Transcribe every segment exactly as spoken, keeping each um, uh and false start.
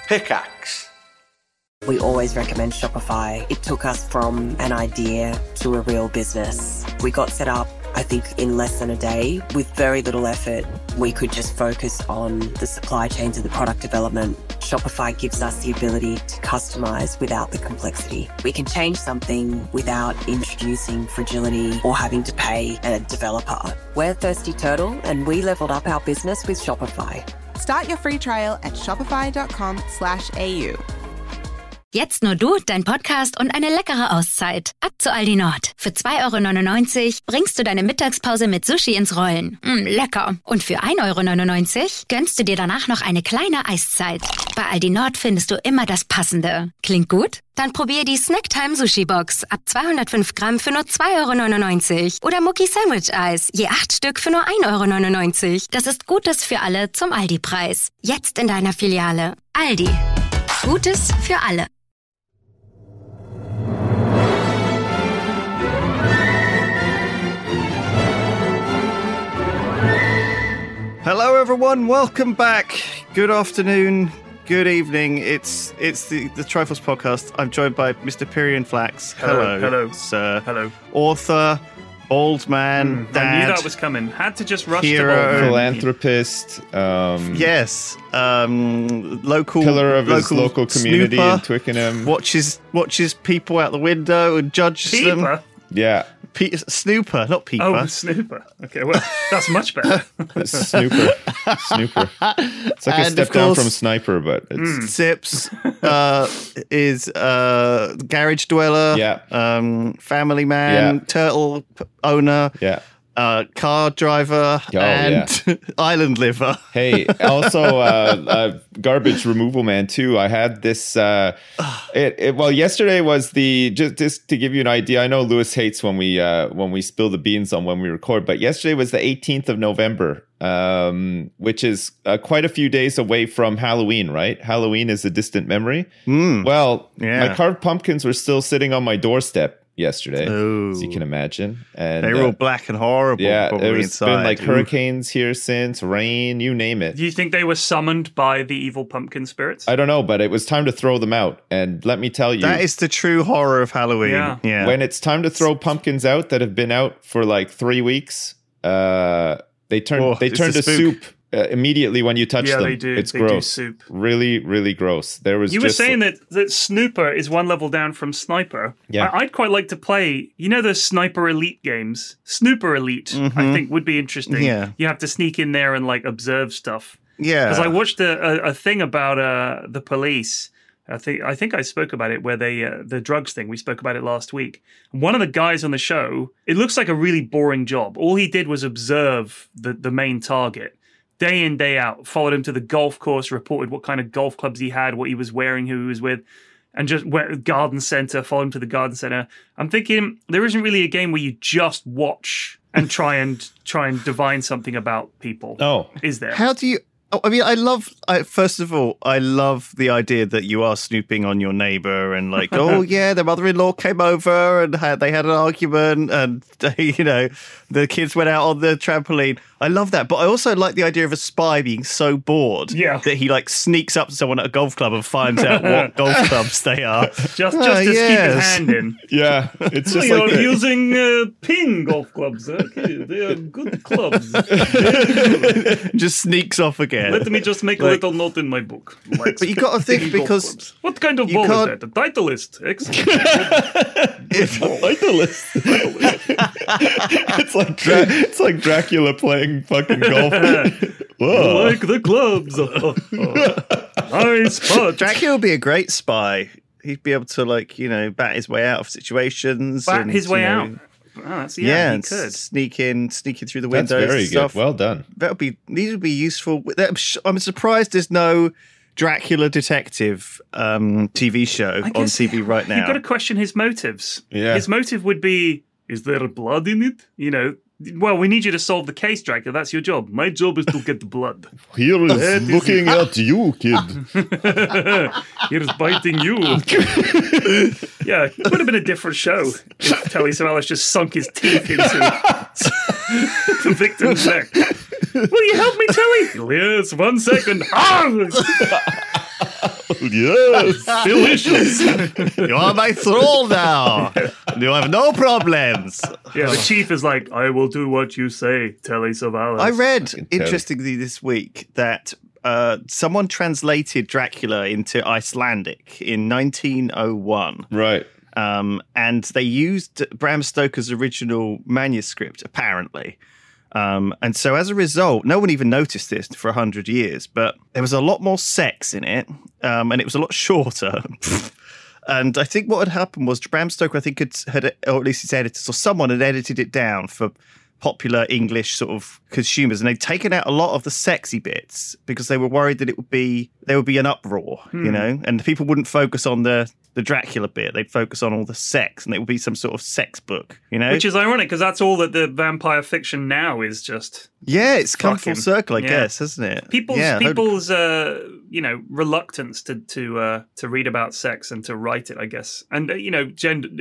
Pickaxe. We always recommend Shopify. It took us from an idea to a real business. We got set up, I think, in less than a day with very little effort. We could just focus on the supply chains and the product development. Shopify gives us the ability to customize without the complexity. We can change something without introducing fragility or having to pay a developer. We're Thirsty Turtle, and we leveled up our business with Shopify. Start your free trial at shopify.com slash AU. Jetzt nur du, dein Podcast und eine leckere Auszeit. Ab zu Aldi Nord. Für zwei Euro neunundneunzig bringst du deine Mittagspause mit Sushi ins Rollen. Mm, lecker. Und für ein Euro neunundneunzig gönnst du dir danach noch eine kleine Eiszeit. Bei Aldi Nord findest du immer das Passende. Klingt gut? Dann probier die Snacktime Sushi Box ab zweihundertfünf Gramm für nur zwei Euro neunundneunzig. Oder Mucki Sandwich Eis, je acht Stück für nur ein Euro neunundneunzig. Das ist Gutes für alle zum Aldi-Preis. Jetzt in deiner Filiale. Aldi. Gutes für alle. Hello, everyone. Welcome back. Good afternoon. Good evening. It's it's the, the Trifles podcast. I'm joined by Mister Pyrian Flax. Hello, hello, hello, sir. Hello. Author, old man, Mm, dad. I knew that was coming. Had to just rush hero, to ball. Philanthropist. Um, yes, um, local pillar of his local, local community snooper, in Twickenham. Watches watches people out the window and judges them. Peeper? Yeah. Pe- snooper, not peeper. Oh, Snooper. Okay, well, that's much better. Snooper. Snooper. It's like And a step of down course- from sniper, but it's Mm. Sips uh, is uh, garage dweller, Yeah. um, family man, Yeah. turtle p- owner, yeah. uh, car driver, Oh, and island liver. Hey, also uh, uh, garbage removal man too. I had this. Uh, it, it well, yesterday was the just just to give you an idea. I know Lewis hates when we uh, when we spill the beans on when we record, but yesterday was the eighteenth of November, um, which is uh, quite a few days away from Halloween. Right? Halloween is a distant memory. Mm. Well, Yeah. my carved pumpkins were still sitting on my doorstep yesterday, Oh. as you can imagine, and They were all uh, black and horrible. yeah, probably there's inside. been like Ooh. hurricanes here since, rain, you name it. Do you think they were summoned by the evil pumpkin spirits? I don't know, but it was time to throw them out. And let me tell you, That is the true horror of Halloween. Yeah. Yeah. when it's time to throw pumpkins out that have been out for like three weeks, uh, they turn Oh, they it's turn a to spook. soup uh, immediately when you touch Yeah, them. they do. It's They do gross. soup. Really, really gross. There was You were just saying that, that Snooper is one level down from Sniper. Yeah. I, I'd quite like to play, you know, those Sniper Elite games? Snooper Elite, I think, would be interesting. Mm-hmm. Yeah. You have to sneak in there and, like, observe stuff. yeah. Because I watched a, a, a thing about uh, the police. I think I think I spoke about it where they uh, the drugs thing. We spoke about it last week. One of the guys on the show, it looks like a really boring job. All he did was observe the, the main target day in, day out, followed him to the golf course, reported what kind of golf clubs he had, what he was wearing, who he was with, and just went garden center, followed him to the garden center. I'm thinking there isn't really a game where you just watch and try and try and divine something about people. Oh. Is there? How do you? Oh, I mean, I love. I, first of all, I love the idea that you are snooping on your neighbor and like, oh yeah, their mother-in-law came over and had, they had an argument, and you know, the kids went out on the trampoline. I love that, but I also like the idea of a spy being so bored Yeah. that he like sneaks up to someone at a golf club and finds out what golf clubs they are. Just, just Ah, to keep his yes. hand in. yeah, it's just You're like the- using uh, ping golf clubs. Okay, they are good clubs. Just sneaks off again. Let me just make a Like- little note in my book. Likes But you got to think ping golf because clubs. What kind of you ball is can't- that? A Titleist. Excellent. if, it's like Dra- it's like Dracula playing fucking golf. Whoa. Like the clubs. Oh, oh. Nice putt. Dracula would be a great spy. He'd be able to, like, you know, bat his way out of situations. Bat and, his way you know, out. Oh, that's, yeah, Yeah, he and could. sneak in, sneak in through the That's windows. very and good. stuff. Well done. That would be. These would be useful. That- I'm sh- I'm surprised there's no Dracula detective um, T V show I on guess T V right now. You've got to question his motives. Yeah. His motive would be, is there blood in it? You know, well, we need you to solve the case, Dracula. That's your job. My job is to get the blood. Here is That is- looking at you, kid. Here's biting you. Yeah, it would have been a different show if Telly Savalas just sunk his teeth into the victim's neck. Will you help me, Telly? Yes, one second. Ah! Yes. Delicious. You are my thrall now. You have no problems. Yeah, the chief is like, I will do what you say, Telly Savalas. I read, Telly. interestingly, this week that uh, someone translated Dracula into Icelandic in nineteen oh one. Right. Um, and they used Bram Stoker's original manuscript, apparently. Um, and so as a result, no one even noticed this for one hundred years, but there was a lot more sex in it, um, and it was a lot shorter. And I think what had happened was Bram Stoker, I think, had, had, or at least his editors, or someone had edited it down for popular English sort of consumers, and they'd taken out a lot of the sexy bits because they were worried that it would be there would be an uproar, hmm. you know, and people wouldn't focus on the the Dracula bit. They'd focus on all the sex, and it would be some sort of sex book, you know. Which is ironic because that's all that the vampire fiction now is just. Yeah, it's come fucking, full circle, I yeah. guess, hasn't it? People's yeah, people's uh, you know reluctance to to uh, to read about sex and to write it, I guess, and uh, you know gender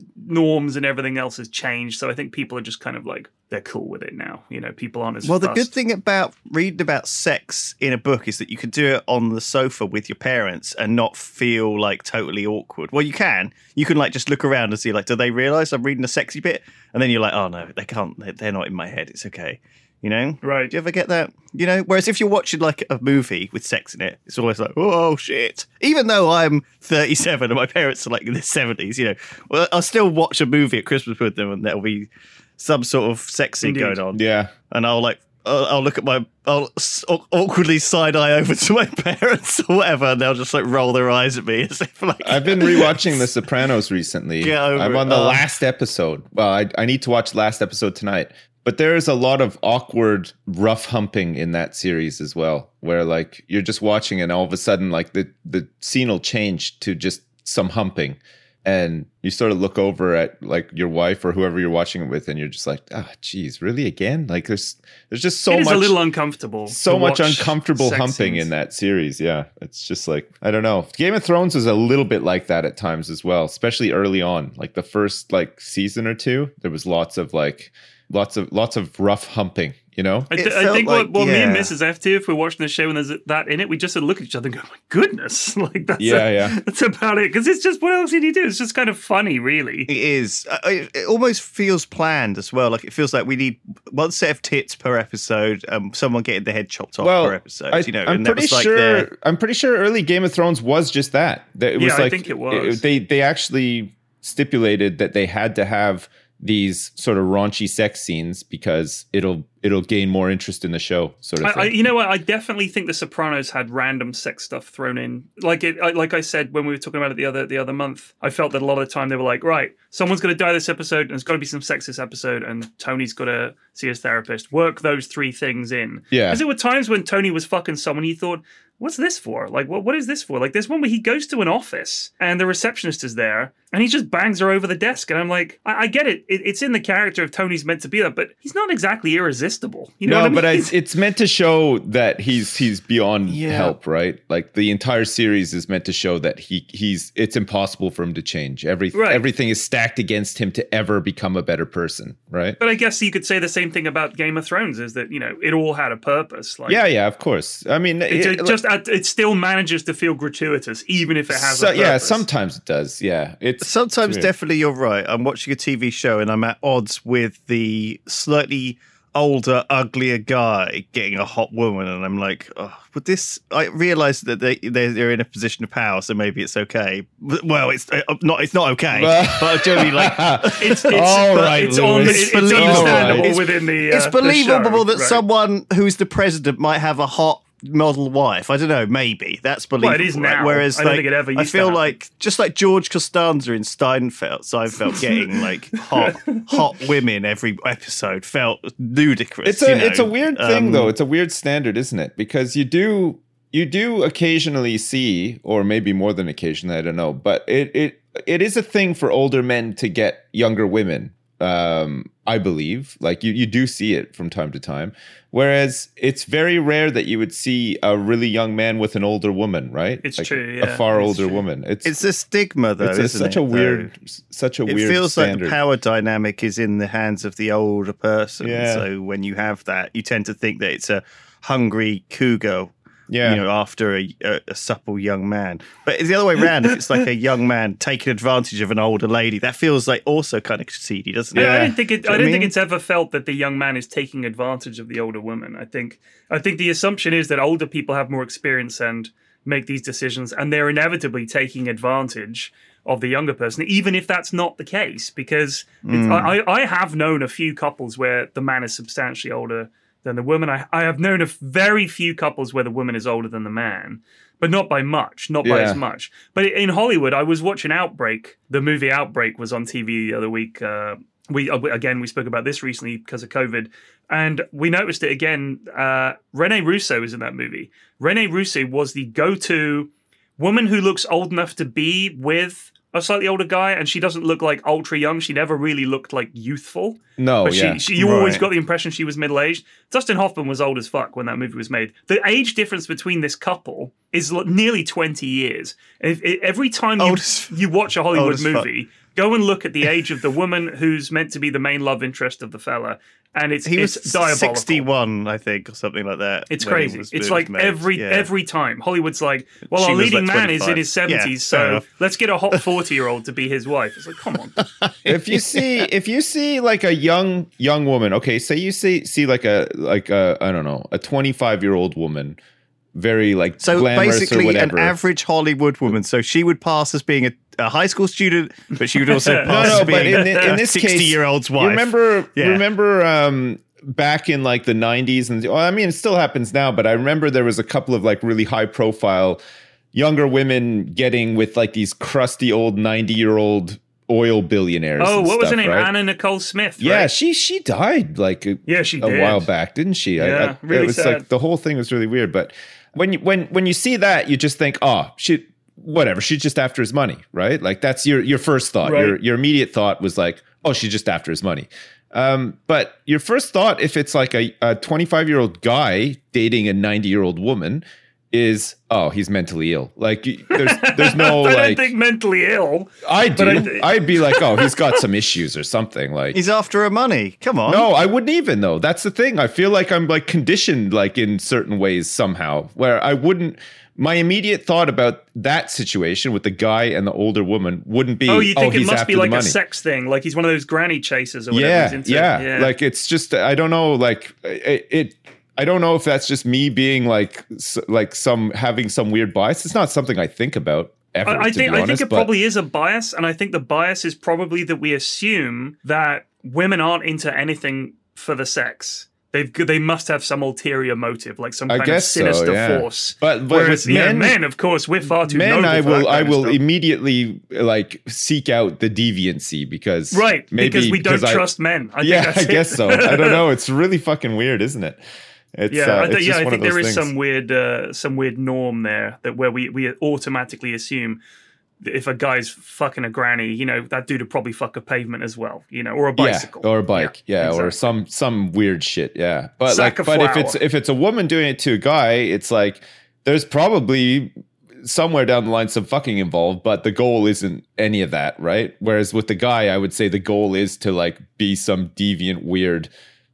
norms and everything else has changed. So I think people are just kind of like they're cool with it now. You know, people aren't as well. fussed. The good thing about reading about sex in a book is that you can do it on the sofa with your parents and not feel like totally awkward. Well, you can. You can like just look around and see like, do they realize I'm reading a sexy bit? And then you're like, oh no, they can't. They're not in my head. It's okay. You know? Right. Do you ever get that? You know? Whereas if you're watching like a movie with sex in it, it's always like, oh shit. Even though I'm thirty-seven and my parents are like in their seventies, you know, well, I'll still watch a movie at Christmas with them and there'll be some sort of sex scene going on. Yeah. And I'll like, I'll, I'll look at my, I'll awkwardly side eye over to my parents or whatever, and they'll just like roll their eyes at me as if like. I've been rewatching The Sopranos recently. Get over I'm on it. the Oh. last episode. Well, I, I need to watch the last episode tonight. But there's a lot of awkward, rough humping in that series as well, where like you're just watching and all of a sudden like the, the scene will change to just some humping. And you sort of look over at like your wife or whoever you're watching it with, and you're just like, ah, oh, geez, really again? Like there's there's just so it is much a little uncomfortable. so to much watch uncomfortable sex humping scenes. in that series. Yeah, it's just like I don't know. Game of Thrones was a little bit like that at times as well, especially early on. Like the first like season or two, there was lots of like lots of lots of rough humping. You know, I, th- It I felt think like- what, what me and yeah. Missus F do if we're watching the show and there's that in it, we just sort of look at each other and go, "My goodness!" Like that's Yeah, a- yeah. that's about it. Because it's just what else did you do? It's just kind of funny, really. It is. I- I- It almost feels planned as well. Like it feels like we need one set of tits per episode. Um, someone getting their head chopped off well, per episode. I, you know, I'm and that pretty was like sure. their- I'm pretty sure early Game of Thrones was just that. That it was Yeah, I like think it was. they they actually stipulated that they had to have these sort of raunchy sex scenes because it'll it'll gain more interest in the show, sort of I, thing. I, you know what? I definitely think The Sopranos had random sex stuff thrown in. Like it, I, like I said when we were talking about it the other the other month, I felt that a lot of the time they were like, right, someone's going to die this episode, and there's got to be some sex this episode, and Tony's got to see his therapist. Work those three things in. Yeah. Because there were times when Tony was fucking someone, he thought, what's this for? Like, what what is this for? Like, there's one where he goes to an office and the receptionist is there and he just bangs her over the desk. And I'm like, I, I get it. it. It's in the character of Tony's meant to be that, but he's not exactly irresistible. You know no, what I mean? but I, it's meant to show that he's he's beyond Yeah. help, right? Like the entire series is meant to show that he he's it's impossible for him to change. Every Right. everything is stacked against him to ever become a better person, right? But I guess you could say the same thing about Game of Thrones is that, you know, it all had a purpose. Like, Yeah, yeah, of course. I mean, It, it- it just it still manages to feel gratuitous, even if it has so, a purpose. yeah, sometimes it does. Yeah, it's Sometimes it's weird. definitely you're right. I'm watching a T V show and I'm at odds with the slightly older, uglier guy getting a hot woman, and I'm like, oh, would this? I realise that they they're, they're in a position of power, so maybe it's okay. Well, it's uh, not. It's not okay. but generally, like, It's, it's, All but right, it's, on, Lewis. it's, it's It's understandable believable. It's- within the uh, it's the believable show, that right. someone who's the president might have a hot model wife. I don't know. Maybe that's believable. Well, it is right? now. Whereas, I don't like, think it ever I used to feel happen. like just like George Costanza in Steinfeld, Seinfeld getting like hot, hot women every episode felt ludicrous. It's a you know? it's a weird thing Um, though. It's a weird standard, isn't it? Because you do you do occasionally see, or maybe more than occasionally, I don't know, but it it it is a thing for older men to get younger women. Um, I believe, like you, you do see it from time to time. Whereas it's very rare that you would see a really young man with an older woman, right? It's Like true, a yeah, far it's older true. woman. It's It's a stigma, though. it's a- isn't such it, a weird, though? such a It weird. feels like standard. the power dynamic is in the hands of the older person. Yeah. So when you have that, you tend to think that it's a hungry cougar Yeah. you know, after a, a, a supple young man. But it's the other way around. If it's like a young man taking advantage of an older lady, that feels like also kind of seedy, doesn't it? Yeah, I don't think it. Do you I know don't what I think mean? it's ever felt that the young man is taking advantage of the older woman. I think. I think the assumption is that older people have more experience and make these decisions, and they're inevitably taking advantage of the younger person, even if that's not the case. Because it's, I, I have known a few couples where the man is substantially older than the woman. I, I have known a very few couples where the woman is older than the man, but not by much, not by Yeah. as much. But in Hollywood, I was watching Outbreak. The movie Outbreak was on T V the other week. Uh, we again we spoke about this recently because of COVID, and we noticed it again. Uh, Rene Russo is in that movie. Rene Russo was the go-to woman who looks old enough to be with a slightly older guy, and she doesn't look like ultra young. She never really looked like youthful. No, but yeah. she, she, you always Right. got the impression she was middle aged. Dustin Hoffman was old as fuck when that movie was made. The age difference between this couple is l- nearly twenty years. If, if, every time you, Old as- you watch a old Hollywood as fuck. movie, go and look at the age of the woman who's meant to be the main love interest of the fella, and it's He was it's diabolical. sixty-one, I think, or something like that. It's when it crazy. was- It's it like was made. every Yeah. every time Hollywood's like, well, She our was leading like man is in twenty-five. his seventies, Yeah, fair so enough. let's get a hot forty-year-old to be his wife. It's like, come on. if you see if you see like a young young woman, okay, say you see see like a like a I don't know, a twenty-five year old woman, very like So glamorous or basically, whatever. an average Hollywood woman. So she would pass as being a, a high school student, but she would also No, pass no, as but being in, in a this case, sixty-year-old's wife. You remember, Yeah. remember um, back in like the nineties, and well, I mean, it still happens now, but I remember there was a couple of like really high profile younger women getting with like these crusty old ninety year old oil billionaires. Oh, and what was her stuff, name? right? Anna Nicole Smith. Yeah, right? she she died like a, Yeah, she a did. while back, didn't she? I- Yeah, I, really it was sad. like the whole thing was really weird. But when you when when you see that, you just think, oh, she whatever, she's just after his money, right? Like that's your your first thought. Right. Your your immediate thought was like, oh, she's just after his money. Um, but your first thought, if it's like a a twenty-five year old guy dating a ninety year old woman, is oh, he's mentally ill. Like you- there's there's no I like don't think mentally ill. I do. but I- I'd be like, oh, he's got some issues or something. Like He's after her money. Come on. no, I wouldn't even though. That's the thing. I feel like I'm like conditioned like in certain ways somehow where I wouldn't my immediate thought about that situation with the guy and the older woman wouldn't be Oh, you think oh, it he's must after be the like a money. sex thing? Like he's one of those granny chasers or whatever Yeah, he's into. yeah. Like it's just I don't know like it, it I don't know if that's just me being like s- like some having some weird bias. It's not something I think about ever. I, I to think be I honest, think it but- probably is a bias, and I think the bias is probably that we assume that women aren't into anything for the sex. They've they must have some ulterior motive, like some I kind guess of sinister so, yeah. force. But- but Whereas with you know, men- men, of course, we're far too men noble I for that will kind I of will stuff. immediately like seek out the deviancy because Right, maybe because we don't I- trust men. I yeah, think I that's guess it. so. I don't know. It's really fucking weird, isn't it? It's, Yeah, uh, I it's th- just yeah, I one think of those there is things. some weird, uh, some weird norm there that where we we automatically assume that if a guy's fucking a granny, you know, that dude would probably fuck a pavement as well, you know, or a bicycle, Yeah, or a bike, yeah, or exactly. some some weird shit, yeah. But Sack like, of but if flour. it's if it's a woman doing it to a guy, it's like there's probably somewhere down the line some fucking involved, but the goal isn't any of that, right? Whereas with the guy, I would say the goal is to like be some deviant, weird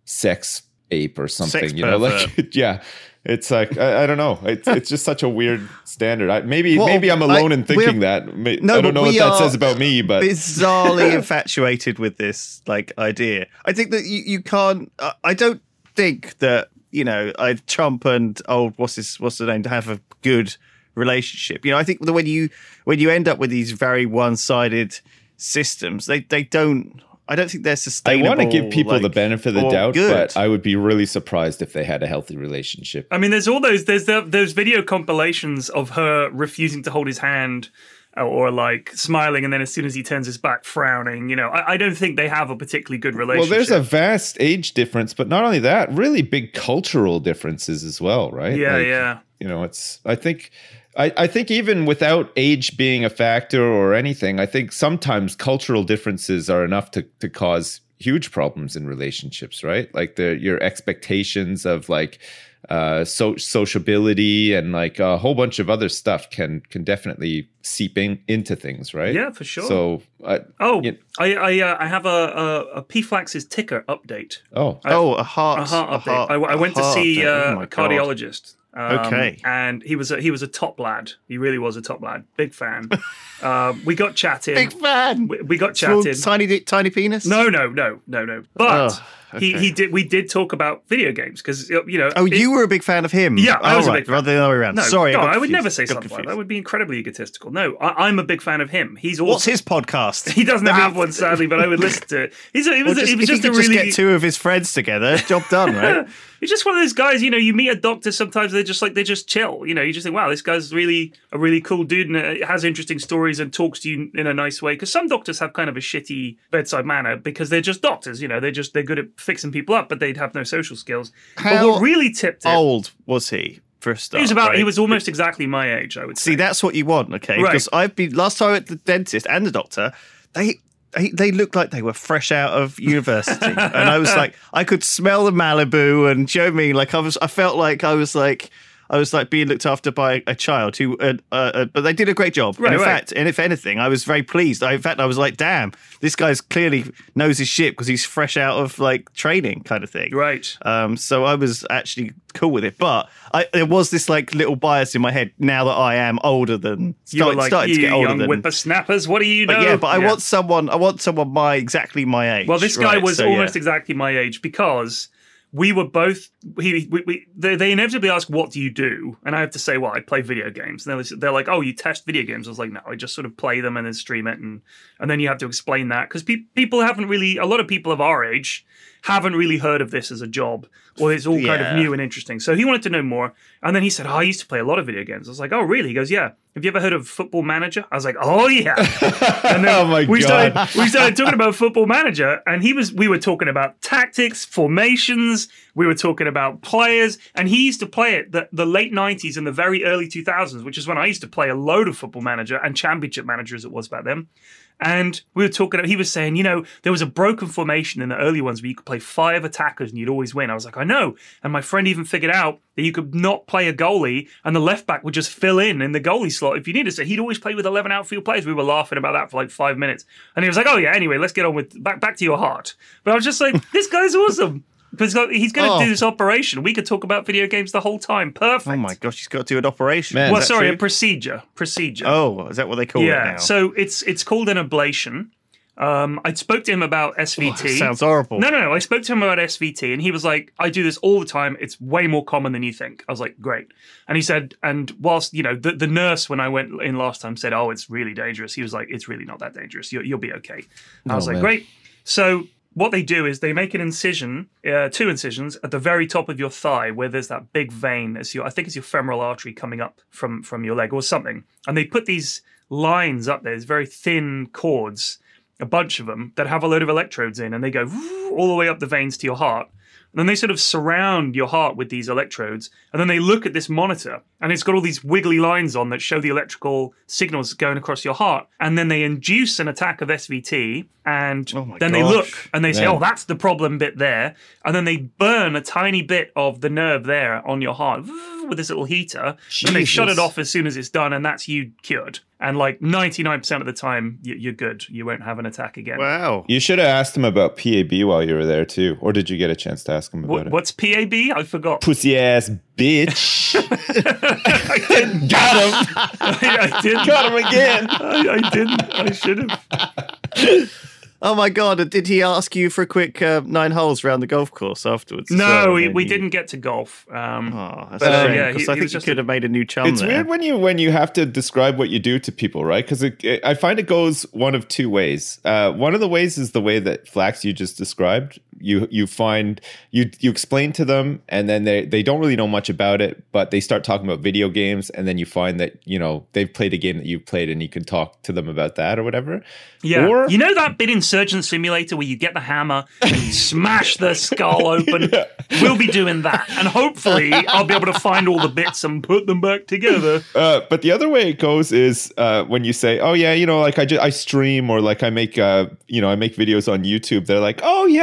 sex ape or something, Sex you know, like pervert. yeah. It's like I, I don't know. It's it's just such a weird standard. I, maybe Well, maybe I'm alone I- in thinking we're- that. May- No, I but don't know what we that are says about me, but bizarrely infatuated with this like idea. I think that you, you can't. Uh, I don't think that you know I Trump and old what's his what's the name to have a good relationship. You know, I think that when you when you end up with these very one sided systems, they they don't. I don't think they're I sustainable. want to give people like, the benefit of the or doubt, good. but I would be really surprised if they had a healthy relationship. I mean, there's all those there's the, those video compilations of her refusing to hold his hand, or, or like smiling, and then as soon as he turns his back, frowning. You know, I, I don't think they have a particularly good Well, relationship. there's a vast age difference, but not only that, really big cultural differences as well, right? yeah, Like, yeah. You know, it's, I think, I, I think even without age being a factor or anything, I think sometimes cultural differences are enough to, to cause huge problems in relationships, right? Like the your expectations of like uh so sociability and like a whole bunch of other stuff can can definitely seeping into things, right? Yeah, for sure. So, uh, oh, you- I I, uh, I have a, a, a P FLAX's ticker update. oh, Oh, a heart. A heart a update. heart- I, I a went to heart see update. Oh uh, my a God. cardiologist. Um, Okay. and he was a, he was a top lad. He really was a top lad. Big fan. um, we got chatting. Big fan. We, we got Small, chatting. tiny, di- tiny penis. No, no, no, no, no. But Oh, he, okay. he did. We did talk about video games because you know. Oh, it- you were a big fan of him. Yeah, I Oh, was a right, big fan. rather than the other way around. No, Sorry, no, got I would confused. never say Got something like that. confused. That would be incredibly egotistical. No, I, I'm a big fan of him. He's also What's his podcast? he doesn't I mean, have one sadly, but I would listen to it. He's a, he was Well, a, just, he was if just he a could really just get two of his friends together, job done, right? He's just one of those guys, you know, you meet a doctor sometimes, they're just like, they just chill. You know, you just think, wow, this guy's really a really cool dude and uh, has interesting stories and talks to you in a nice way. Because some doctors have kind of a shitty bedside manner because they're just doctors, you know, they're just, they're good at fixing people up, but they'd have no social skills. but How what really tipped it, Old was he for a start? he was about, right? he was almost exactly my age, I would say. See, that's what you want, okay? Right. Because I've been last time at the dentist and the doctor, they. They, they looked like they were fresh out of university, and I was like, I could smell the Malibu, and Joe me like I was, I felt like I was like, I was like being looked after by a child who, uh, uh, uh, but they did a great job. Right, and in right. fact, and if anything, I was very pleased. I, in fact, I was like, damn, this guy's clearly knows his shit because he's fresh out of like training, kind of thing. Right. Um, so I was actually cool with it, but I, there was this like little bias in my head now that I am older than You were start, like, starting you to get older young than. whippersnappers, what do you know? But yeah, but I want someone. I want someone my exactly my age. Well, this guy right? was So, yeah. almost exactly my age because we were both. He, we, we, they, they inevitably ask, "What do you do?" And I have to say, "Well, I play video games." And they're, they're like, "Oh, you test video games?" I was like, "No, I just sort of play them and then stream it." And and then you have to explain that because pe- people haven't really. A lot of people of our age haven't really heard of this as a job, or it's all kind of Yeah. new and interesting. So he wanted to know more, and then he said, "Oh, I used to play a lot of video games." I was like, "Oh, really?" He goes, "Yeah. Have you ever heard of Football Manager?" I was like, "Oh yeah." And then Oh, my we God. started we started talking about Football Manager, and he was we were talking about tactics, formations, we were talking about players, and he used to play it the, the late nineties and the very early two thousands, which is when I used to play a load of Football Manager and Championship Manager as it was back then. And we were talking, he was saying, you know, there was a broken formation in the early ones where you could play five attackers and you'd always win. I was like, I know. And my friend even figured out that you could not play a goalie and the left back would just fill in in the goalie slot if you needed. So he'd always play with eleven outfield players. We were laughing about that for like five minutes. And he was like, oh yeah, anyway, let's get on with, back, back to your heart. But I was just like, this guy's awesome. Because he's going to Oh. do this operation. We could talk about video games the whole time. Perfect. Oh my gosh, he's got to do an operation. Man. Well, Is that sorry, true? a procedure. Procedure. Oh, is that what they call it yeah. now? So it's it's called an ablation. Um, I spoke to him about S V T. Oh, sounds horrible. No, no, no. I spoke to him about S V T, and he was like, "I do this all the time. It's way more common than you think." I was like, "Great." And he said, and whilst you know, the, the nurse when I went in last time said, "Oh, it's really dangerous." He was like, "It's really not that dangerous. You'll, you'll be okay." I was Oh, like, man. "Great." So what they do is they make an incision, uh, two incisions at the very top of your thigh, where there's that big vein. It's your, I think it's your femoral artery coming up from from your leg or something. And they put these lines up there, these very thin cords, a bunch of them that have a load of electrodes in, and they go all the way up the veins to your heart. And then they sort of surround your heart with these electrodes, and then they look at this monitor, and it's got all these wiggly lines on that show the electrical signals going across your heart. And then they induce an attack of S V T, and Oh my then they gosh. look and they say, Man. "Oh, that's the problem bit there." And then they burn a tiny bit of the nerve there on your heart with this little heater. Then they shut it Jesus. off as soon as it's done, and that's you cured. And like ninety-nine percent of the time, you- you're good. You won't have an attack again. Wow. You should have asked him about P A B while you were there too, or did you get a chance to ask him about What, it? what's P A B? I forgot. Pussy ass bitch. I didn't. Got him. I, I didn't. Got him again. I, I didn't. I should have. Oh my god! Did he ask you for a quick uh, nine holes around the golf course afterwards? as No, well? we, And we you- didn't get to golf. Um, Oh, that's But, a uh, shame, yeah, he- because he I think was you just could a- have made a new chum It's there. weird when you when you have to describe what you do to people, right? Because I find it goes one of two ways. Uh, one of the ways is the way that Flax you just described. You you find you you explain to them, and then they they don't really know much about it, but they start talking about video games, and then you find that you know they've played a game that you've played, and you can talk to them about that or whatever. Yeah. Or You know that bit in Surgeon Simulator where you get the hammer and you smash the skull open? We'll be doing that. And hopefully I'll be able to find all the bits and put them back together. Uh, but the other way it goes is uh, when you say, "Oh yeah, you know, like I just I stream or like I make uh, you know I make videos on YouTube." They're like, "Oh yeah, my son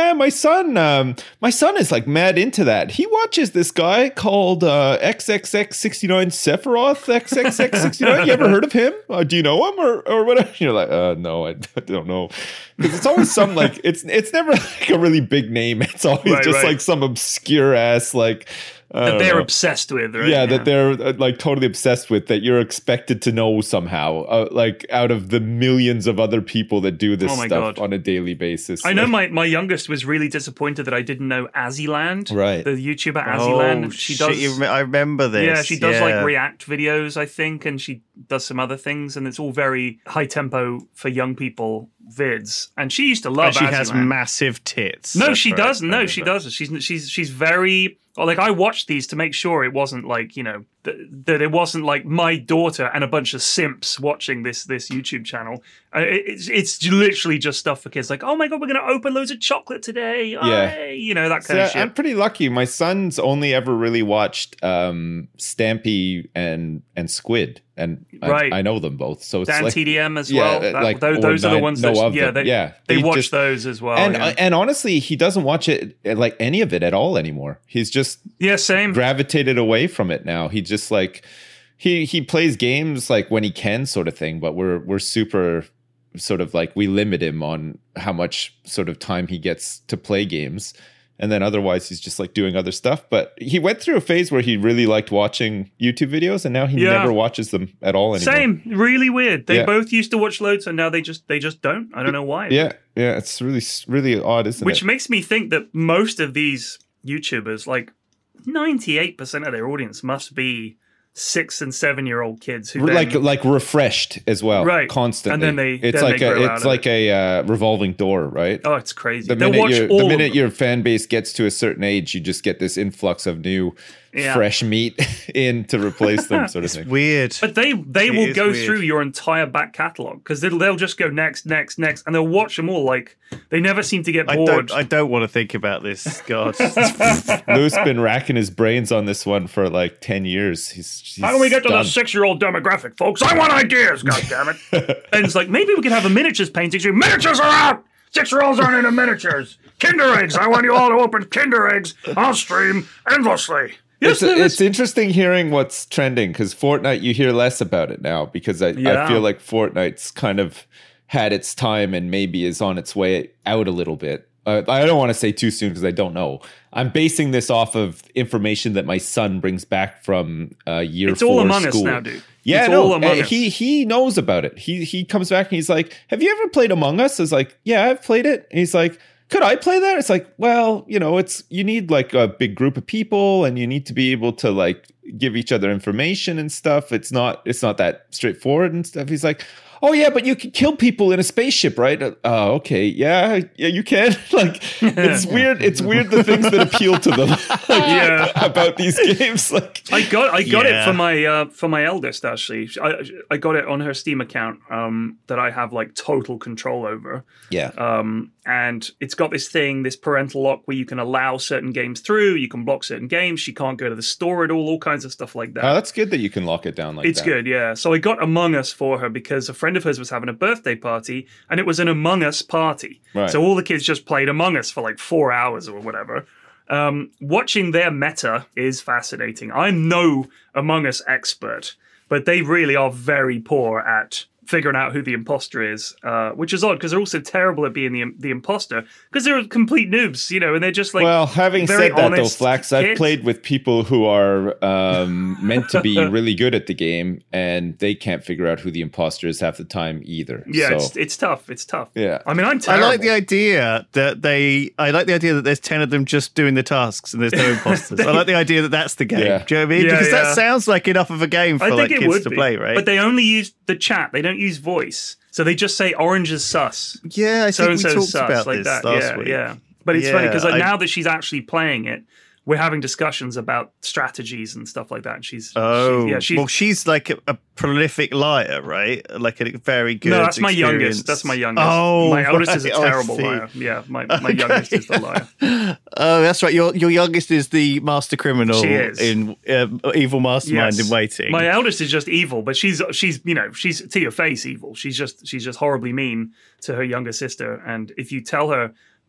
son, um, my son is like mad into that. He watches this guy called uh, X X X sixty-nine Sephiroth X X X sixty-nine. You ever heard of him? Uh, do you know him or or whatever? You're like, uh, no, I don't know, because it's always some like it's it's never like a really big name. It's always Right, just right. like some obscure ass like. I That don't they're know. obsessed with, right? Yeah, that they're uh, like totally obsessed with, that you're expected to know somehow, uh, like out of the millions of other people that do this Oh my stuff God. on a daily basis. I know Like, my, my youngest was really disappointed that I didn't know Azzyland, Right. the YouTuber Oh, Azzyland. She shit, does, you rem- I remember this. yeah, she does yeah. like React videos, I think, and she does some other things, and it's all very high tempo for young people vids. And she used to love. And she has Azzyland. massive tits. No, That's she right, doesn't. I No, remember. she doesn't. She's she's she's very like I watched these to make sure it wasn't like you know th- that it wasn't like my daughter and a bunch of simps watching this this YouTube channel. Uh, it, it's it's literally just stuff for kids. Like, oh my god, we're gonna open loads of chocolate today. Yeah. Aye, you know that so kind of shit. I'm pretty lucky. My son's only ever really watched um, Stampy and and Squid, and I, Right. I know them both. So it's Dan like, T D M as yeah, well. uh, That- like, those, or those are the nine- ones know that of yeah them. they Yeah, they they watch just- those as well. and yeah. and honestly, he doesn't watch it like any of it at all anymore. He's just yeah, same. gravitated away from it now. He just like he he plays games like when he can, sort of thing. But we're we're super sort of like we limit him on how much sort of time he gets to play games, and then otherwise he's just like doing other stuff. But he went through a phase where he really liked watching YouTube videos, and now he Yeah. never watches them at all anymore. Same, really weird. They Yeah. both used to watch loads, and now they just they just don't. I don't know why. Yeah, yeah, it's really really odd, isn't Which it? makes me think that most of these YouTubers, like ninety-eight percent of their audience, must be six and seven year old kids who then, like like refreshed as well, Right. constantly. And then they- it's then like they grow a out it's of like a uh, revolving door, right? oh, it's crazy. The They'll minute, watch your, all the of minute them. your fan base gets to a certain age, you just get this influx of new, Yeah. fresh meat in to replace them, sort of thing. Weird. But they they It will is go weird. through your entire back catalogue because they'll they'll just go next, next, next, and they'll watch them all. Like they never seem to get I bored. don't. I don't want to think about this. God. Lou's been racking his brains on this one for like ten years. He's, he's How do we get to the done. six-year-old demographic, folks? I want ideas, goddammit. And it's like, maybe we could have a miniatures painting. So miniatures are out! Six-year-olds aren't into miniatures. Kinder eggs. I want you all to open Kinder eggs. I'll stream endlessly. Yes, It's, it's interesting hearing what's trending, because Fortnite, you hear less about it now, because I, I Yeah. feel like Fortnite's kind of had its time and maybe is on its way out a little bit. Uh, I don't want to say too soon because I don't know. I'm basing this off of information that my son brings back from uh, year It's four all Among Us school. now, dude. Yeah, It's no, all Among uh, Us. he he knows about it. He he comes back and he's like, "Have you ever played Among Us?" I was like, "Yeah, I've played it." And he's like, "Could I play that?" It's like, well, you know, it's you need like a big group of people, and you need to be able to like give each other information and stuff. It's not it's not that straightforward and stuff. He's like, "Oh yeah, but you can kill people in a spaceship, right?" Oh, okay, yeah, yeah, you can. Like, it's weird. It's weird the things that appeal to them like, Yeah. about these games. Like, I got I got Yeah. it for my uh, for my eldest actually. I I got it on her Steam account um, that I have like total control over. yeah, Um, and it's got this thing, this parental lock where you can allow certain games through, you can block certain games, she can't go to the store at all, all kinds of stuff like that. oh, that's good that you can lock it down like It's that. good, yeah. So I got Among Us for her because a friend of hers was having a birthday party, and it was an Among Us party. Right. So all the kids just played Among Us for like four hours or whatever. Um, watching their meta is fascinating. I'm no Among Us expert, but they really are very poor at figuring out who the imposter is, uh, which is odd because they're also terrible at being the the imposter because they're complete noobs, you know, and they're just like well, having very said that, though, honest Flax, I've kids. played with people who are um, meant to be really good at the game, and they can't figure out who the imposter is half the time either. Yeah, so, it's it's tough. It's tough. Yeah. I mean, I'm I terrible. like the idea that they. I like the idea that there's ten of them just doing the tasks and there's no imposters. I like the idea that that's the game. Yeah. Do you know what I mean? Yeah, Because yeah. that sounds like enough of a game for I like think it kids would to be, play, right? But they only use the chat. They don't use voice, so they just say "orange is sus," yeah, I so think and we so talked sus about like this that. last Yeah, week. yeah. But it's funny Yeah, because like, I- now that she's actually playing it, we're having discussions about strategies and stuff like that. And she's Oh, she's, yeah, she's well, she's like a, a prolific liar, right? Like a very good. no, that's my experience. youngest. That's my youngest. Oh, my oldest is a right. Oh, I terrible see. liar. Yeah, my, my Okay. youngest is the liar. Oh, that's right. Your your youngest is the master criminal She is. in uh, evil mastermind Yes. in waiting. My eldest is just evil, but she's she's you know she's to your face evil. She's just she's just horribly mean to her younger sister, and if you tell her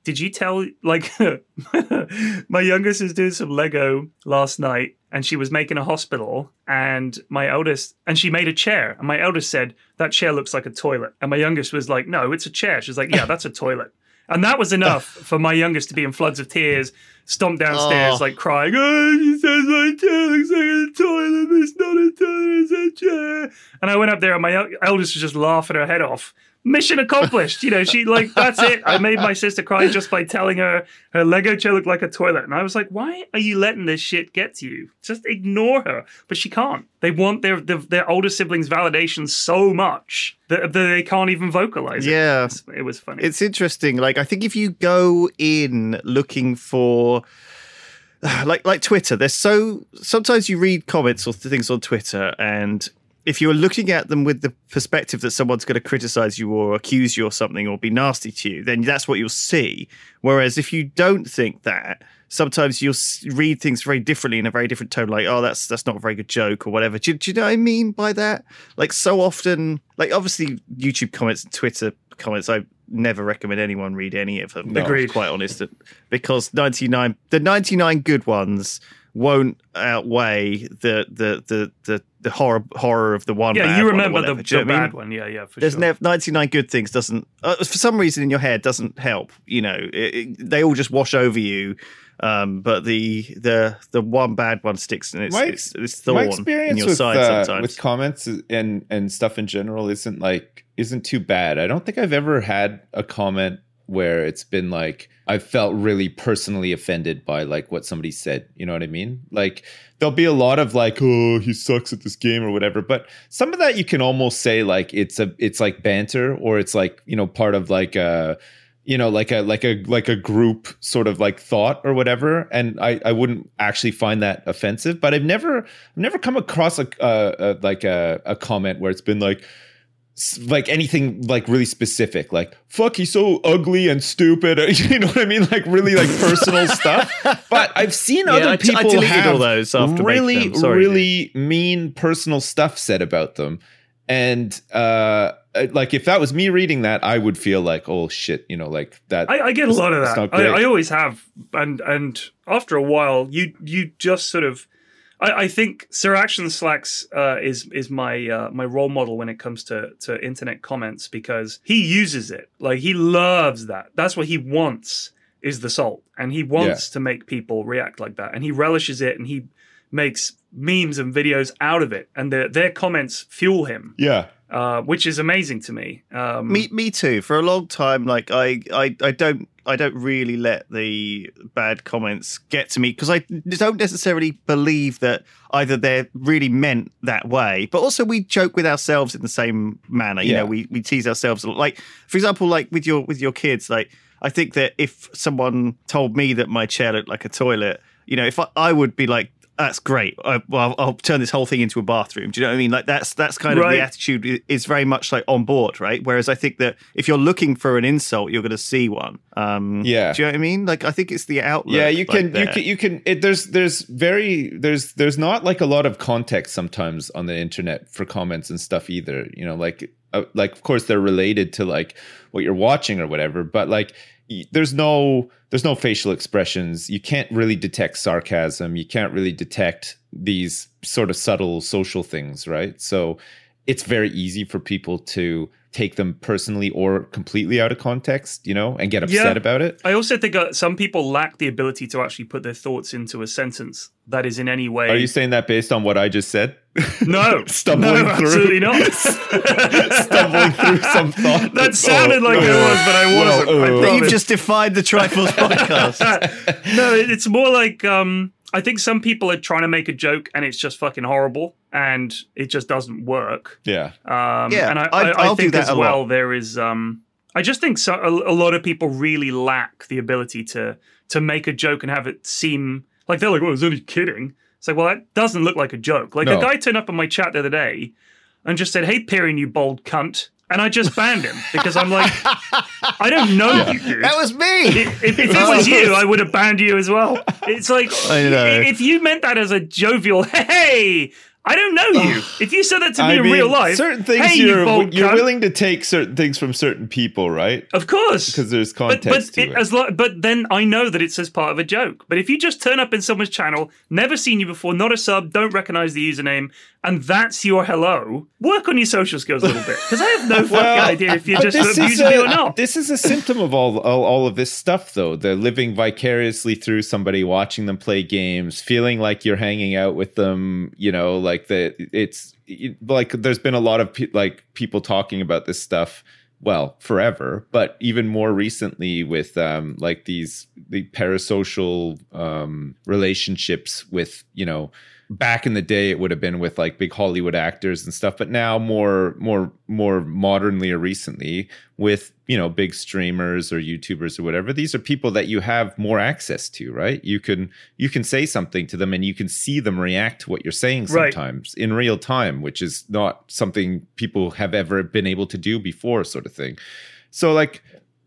did you tell, like, my youngest was doing some Lego last night and she was making a hospital and my eldest, and she made a chair. And my eldest said, that chair looks like a toilet. And my youngest was like, no, it's a chair. She's like, yeah, that's a toilet. And that was enough for my youngest to be in floods of tears, stomp downstairs, oh. like crying, oh, she says my chair looks like a toilet. It's not a toilet, it's a chair. And I went up there and my eldest was just laughing her head off. Mission accomplished. You know, she like, that's it. I made my sister cry just by telling her her Lego chair looked like a toilet. And I was like, why are you letting this shit get to you? Just ignore her. But she can't. They want their their, their older siblings' validation so much that, that they can't even vocalize it. Yeah. It was, it was funny. It's interesting. Like, I think if you go in looking for... Like like Twitter, there's so... Sometimes you read comments or things on Twitter and... If you're looking at them with the perspective that someone's going to criticize you or accuse you or something or be nasty to you, then that's what you'll see. Whereas if you don't think that, sometimes you'll read things very differently in a very different tone, like, oh, that's that's not a very good joke or whatever. Do, do you know what I mean by that? Like, so often, like, obviously, YouTube comments and Twitter comments, I never recommend anyone read any of them. No. Agreed. I'm quite honest, because ninety-nine the ninety-nine good ones won't outweigh the the the the, the horror horror of the one. Yeah, bad you remember one the, the the you know bad I mean? one. Yeah, yeah, for There's sure. never ninety-nine good things doesn't uh, for some reason in your head doesn't help. You know, it, it, they all just wash over you. Um, but the the the one bad one sticks and it's my, it's, it's thorn my experience in your with, side uh, sometimes. with comments and and stuff in general isn't like isn't too bad. I don't think I've ever had a comment where it's been like I felt really personally offended by like what somebody said. You know what I mean? Like there'll be a lot of like, oh, he sucks at this game or whatever. But some of that you can almost say like it's a it's like banter or it's like, you know, part of like a you know, like a like a like a group sort of like thought or whatever. And I, I wouldn't actually find that offensive. But I've never I've never come across a, a, a like a, a comment where it's been like like anything like really specific, like fuck, he's so ugly and stupid. You know what I mean? Like really like personal stuff. But I've seen yeah, other I t- people I have all those after really, them. Sorry, really dude. mean personal stuff said about them. And uh, like if that was me reading that, I would feel like, oh shit, you know, like that. I, I get a lot of that. I, I, I always have, and and after a while, you you just sort of. I, I think Sir Action Slacks uh, is is my uh, my role model when it comes to to internet comments because he uses it. Like he loves that. That's what he wants is the salt, and he wants yeah. to make people react like that, and he relishes it, and he makes memes and videos out of it, and their their comments fuel him. Yeah. Uh, which is amazing to me. Um, me, me too. For a long time, like I, I, I don't, I don't really let the bad comments get to me because I don't necessarily believe that either they're really meant that way, but also we joke with ourselves in the same manner. You yeah. know, we we tease ourselves a lot. Like, for example, like with your with your kids, like I think that if someone told me that my chair looked like a toilet, you know, if I, I would be like, that's great. I, well, I'll turn this whole thing into a bathroom. Do you know what I mean? Like that's that's kind of right. the attitude is very much like on board, right? Whereas I think that if you're looking for an insult, you're going to see one. Um, yeah. Do you know what I mean? Like I think it's the outlook. Yeah, you can like you can you can. It, there's there's very there's there's not like a lot of context sometimes on the internet for comments and stuff either. You know, like uh, like of course they're related to like what you're watching or whatever, but like. There's no there's no facial expressions. You can't really detect sarcasm. You can't really detect these sort of subtle social things, right? So it's very easy for people to take them personally or completely out of context, you know, and get upset yeah. about it. I also think uh, some people lack the ability to actually put their thoughts into a sentence that is in any way. Are you saying that based on what I just said? No. Stumbling no, through. absolutely not. Stumbling through some thought. That sounded oh, like oh, it was, but I wasn't. oh, I oh. promise. You've just defied the Trifles podcast. No, it's more like um, I think some people are trying to make a joke and it's just fucking horrible and it just doesn't work. Yeah. Um, Yeah, and I, I- I, I I'll do think that as a lot. well there is. Um, I just think so, a, a lot of people really lack the ability to to make a joke and have it seem like they're like, "Oh, I was only kidding." It's like, well, that doesn't look like a joke. Like No. a guy turned up on my chat the other day and just said, "Hey, Pyrian, you bold cunt," and I just banned him because I'm like, I don't know Yeah. you, dude. That was me. If, if it was you, I would have banned you as well. It's like, I know. if you meant that as a jovial, hey, I don't know you. If you said that to me I in mean, real life, certain things hey, you're you bold you're cunt. willing to take certain things from certain people, right? Of course, Because there's but context but to it, it. as lo- but then I know that it's as part of a joke. But if you just turn up in someone's channel, never seen you before, not a sub, don't recognize the username, and that's your hello, work on your social skills a little bit because I have no fucking Well, idea if you're but just this is abusing me a- or not. This is a symptom of all, all all of this stuff, though. The living vicariously through somebody, watching them play games, feeling like you're hanging out with them. You know, like the it's it, like there's been a lot of pe- like people talking about this stuff. Well, forever, but even more recently with um, like these the parasocial um, relationships with, you know, back in the day it would have been with like big Hollywood actors and stuff, but now more more more modernly or recently with, you know, big streamers or YouTubers or whatever. These are people that you have more access to, right? You can you can say something to them and you can see them react to what you're saying sometimes right. in real time, which is not something people have ever been able to do before, sort of thing. So like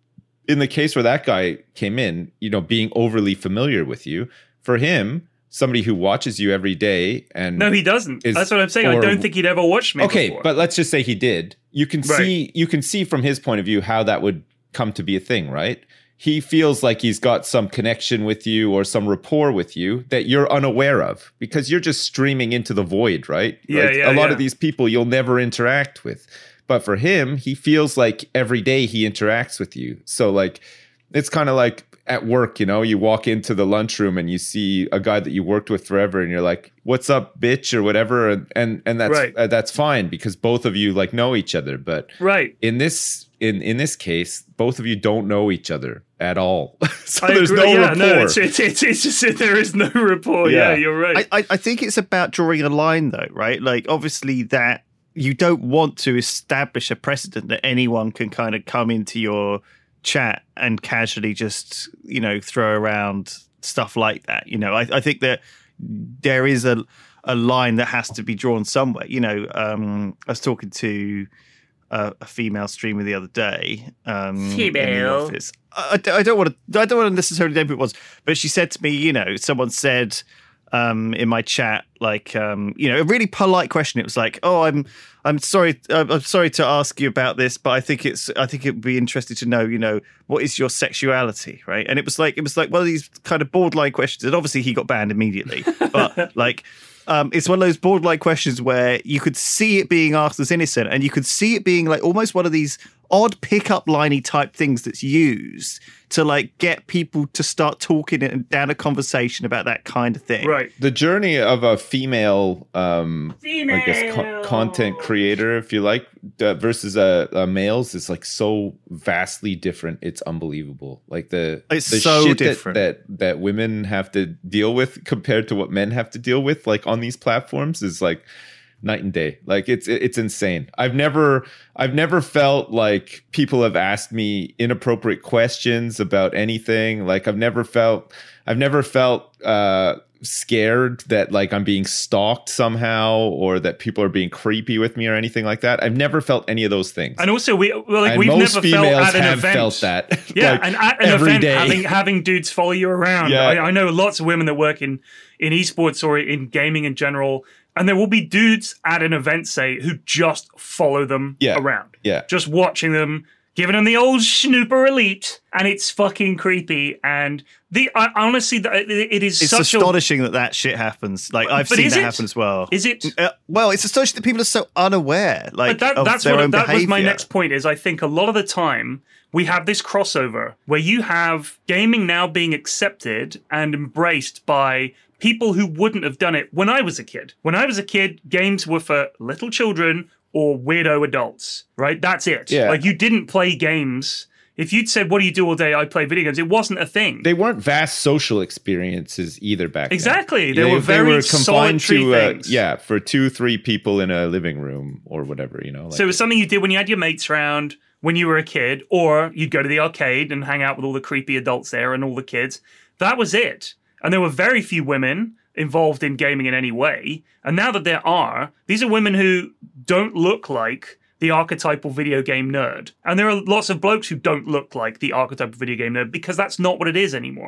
in the case where that guy came in, you know, being overly familiar with you, for him, somebody who watches you every day and no, he doesn't. is, That's what I'm saying. or, I don't think he'd ever watched me okay, before. but let's just say he did. You can Right. see you can see from his point of view how that would come to be a thing, right? He feels like he's got some connection with you or some rapport with you that you're unaware of because you're just streaming into the void, right? Yeah, like, yeah, a lot yeah. of these people you'll never interact with. But for him, he feels like every day he interacts with you. So like it's kind of like at work, you know, you walk into the lunchroom and you see a guy that you worked with forever and you're like, what's up, bitch, or whatever. And and, and that's Right. uh, that's fine because both of you like know each other. But right. in this in, in this case, both of you don't know each other at all. So I there's agree. no yeah, rapport. no, it's, it's, it's, it's just that there is no rapport. Yeah, Yeah. you're right. I, I, I think it's about drawing a line, though, right? Like, obviously, that you don't want to establish a precedent that anyone can kind of come into your chat and casually just, you know, throw around stuff like that. You know, I, I think that there is a a line that has to be drawn somewhere. You know, um, I was talking to a, a female streamer the other day. Um, in the Female. office. I, I don't want to. I don't want to necessarily name who it was, but she said to me, you know, someone said um, in my chat, like, um, you know, a really polite question. It was like, "Oh, I'm, I'm sorry, I'm I'm sorry to ask you about this, but I think it's, I think it would be interesting to know, you know, what is your sexuality, right?" And it was like, it was like one of these kind of borderline questions, and obviously he got banned immediately, but like. Um, it's one of those borderline questions where you could see it being asked as innocent, and you could see it being like almost one of these odd pickup liney type things that's used to like get people to start talking and down a conversation about that kind of thing. right. The journey of a female, um, I guess, co- Female. content creator, if you like, uh, versus a, a male's is like so vastly different. It's unbelievable. Like the It's the so shit that- different. that that women have to deal with compared to what men have to deal with, like on these platforms, is like night and day. Like it's it's insane. I've never I've never felt like people have asked me inappropriate questions about anything. Like I've never felt I've never felt uh scared that like I'm being stalked somehow or that people are being creepy with me or anything like that. I've never felt any of those things. And also, we well, like And we've most never females felt at an have event. felt that. Yeah, like, and at an every event, day. having having dudes follow you around. Yeah. I, I know lots of women that work in in esports or in gaming in general, and there will be dudes at an event, say, who just follow them Yeah. around. Yeah. Just watching them, giving them the old snooper elite, and it's fucking creepy. And the I, honestly, the- it, it is It's such a. astonishing that that shit happens. Like I've But seen is that it? happen as well. Is it? Uh, well, it's astonishing that people are so unaware, like But that, of that's their what own that was my behavior. next point. Is I think a lot of the time we have this crossover where you have gaming now being accepted and embraced by people who wouldn't have done it when I was a kid. When I was a kid, games were for little children or weirdo adults, right? That's it. Yeah. Like you didn't play games. If you'd said, "What do you do all day?" I play video games. It wasn't a thing. They weren't vast social experiences either back Exactly. then. They were very solitary uh, things. yeah, for two, three people in a living room or whatever, you know. Like So it was something you did when you had your mates round, when you were a kid, or you'd go to the arcade and hang out with all the creepy adults there and all the kids. That was it. And there were very few women involved in gaming in any way. And now that there are, these are women who don't look like the archetypal video game nerd. And there are lots of blokes who don't look like the archetypal video game nerd because that's not what it is anymore.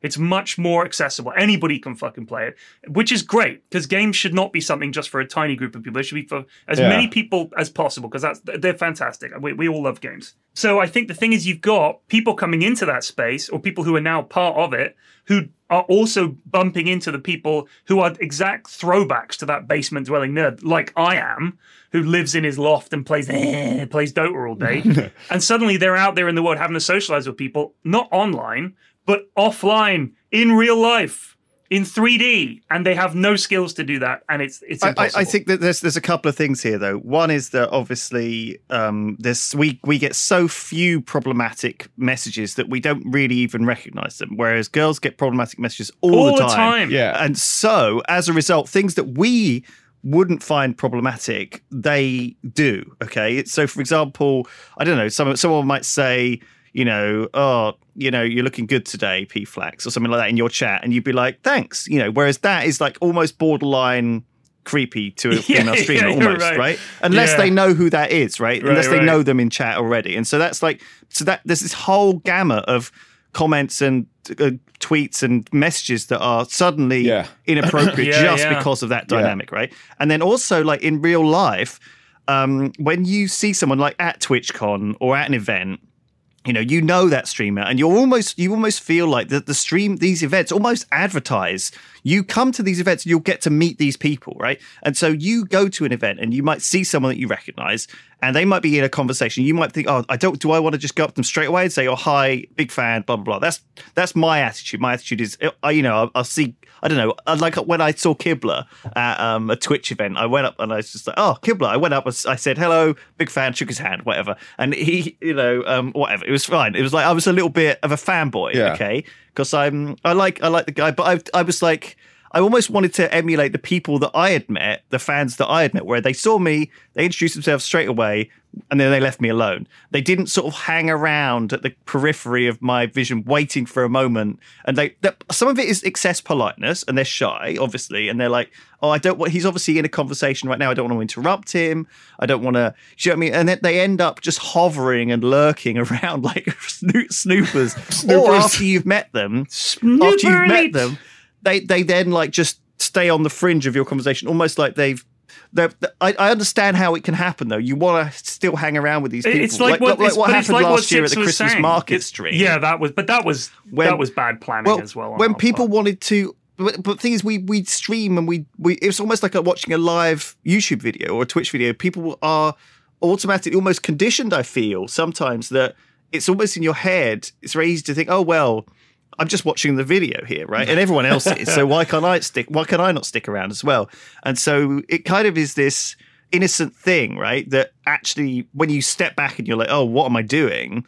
It's much more accessible. Anybody can fucking play it, which is great because games should not be something just for a tiny group of people. They should be for as Yeah. many people as possible because that's they're fantastic. We, we all love games. So I think the thing is you've got people coming into that space or people who are now part of it who are also bumping into the people who are exact throwbacks to that basement dwelling nerd, like I am, who lives in his loft and plays eh, plays Dota all day. And suddenly they're out there in the world having to socialize with people, not online, but offline, in real life, in three D, and they have no skills to do that, and it's it's I, I, impossible. I think that there's there's a couple of things here, though. One is that obviously um, this we we get so few problematic messages that we don't really even recognise them, whereas girls get problematic messages all, all the the time. time. Yeah. And so, as a result, things that we wouldn't find problematic, they do. Okay, so for example, I don't know, some someone might say, you know, oh, you know, you're looking good today, P Flax, or something like that in your chat, and you'd be like, thanks, you know. Whereas that is like almost borderline creepy to a Yeah, female streamer, yeah, you're almost, right. right? Unless Yeah. they know who that is, right? Right, Unless they right. know them in chat already, and so that's like, so that there's this whole gamut of comments and uh, tweets and messages that are suddenly Yeah. inappropriate Yeah, just yeah. because of that Yeah. dynamic, right? And then also, like in real life, um, when you see someone like at TwitchCon or at an event, you know, you know that streamer, and you almost you almost feel like that the stream, these events almost advertise. You come to these events and you'll get to meet these people, right? And so you go to an event and you might see someone that you recognize, and they might be in a conversation. You might think, oh, I don't. Do I want to just go up to them straight away and say, oh, hi, big fan, blah blah blah. That's that's my attitude. My attitude is, I, you know, I'll, I'll see. I don't know. I- Like when I saw Kibler at um, a Twitch event, I went up and I was just like, oh, Kibler. I went up and I said, hello, big fan, shook his hand, whatever. And he, you know, um, whatever. It was fine. It was like I was a little bit of a fanboy, Yeah. okay? Because I'm, I like, I like the guy, but I, I was like, I almost wanted to emulate the people that I had met, the fans that I had met, where they saw me, they introduced themselves straight away, and then they left me alone. They didn't sort of hang around at the periphery of my vision, waiting for a moment. And they, that, some of it is excess politeness, and they're shy, obviously, and they're like, "Oh, I don't want." He's obviously in a conversation right now. I don't want to interrupt him. I don't want to. You know what I mean? And then they end up just hovering and lurking around like snoop, snoopers. Or after you've met them, after you've met elite. them, they they then like just stay on the fringe of your conversation, almost like they've. they're- I, I understand how it can happen, though. You want to still hang around with these people. It's like, what, like it's, what but it's happened like what last year at Sips the was Christmas saying. market It's- stream. Yeah, that was, but that was When- that was bad planning well, as well. on when our people part. wanted to, but, but the thing is, we we stream and we we it's almost like a, watching a live YouTube video or a Twitch video. People are automatically almost conditioned. I feel sometimes that it's almost in your head. It's very easy to think, oh well, I'm just watching the video here, right? And everyone else is. So why can't I stick? Why can I not stick around as well? And so it kind of is this innocent thing, right? That actually, when you step back and you're like, oh, what am I doing?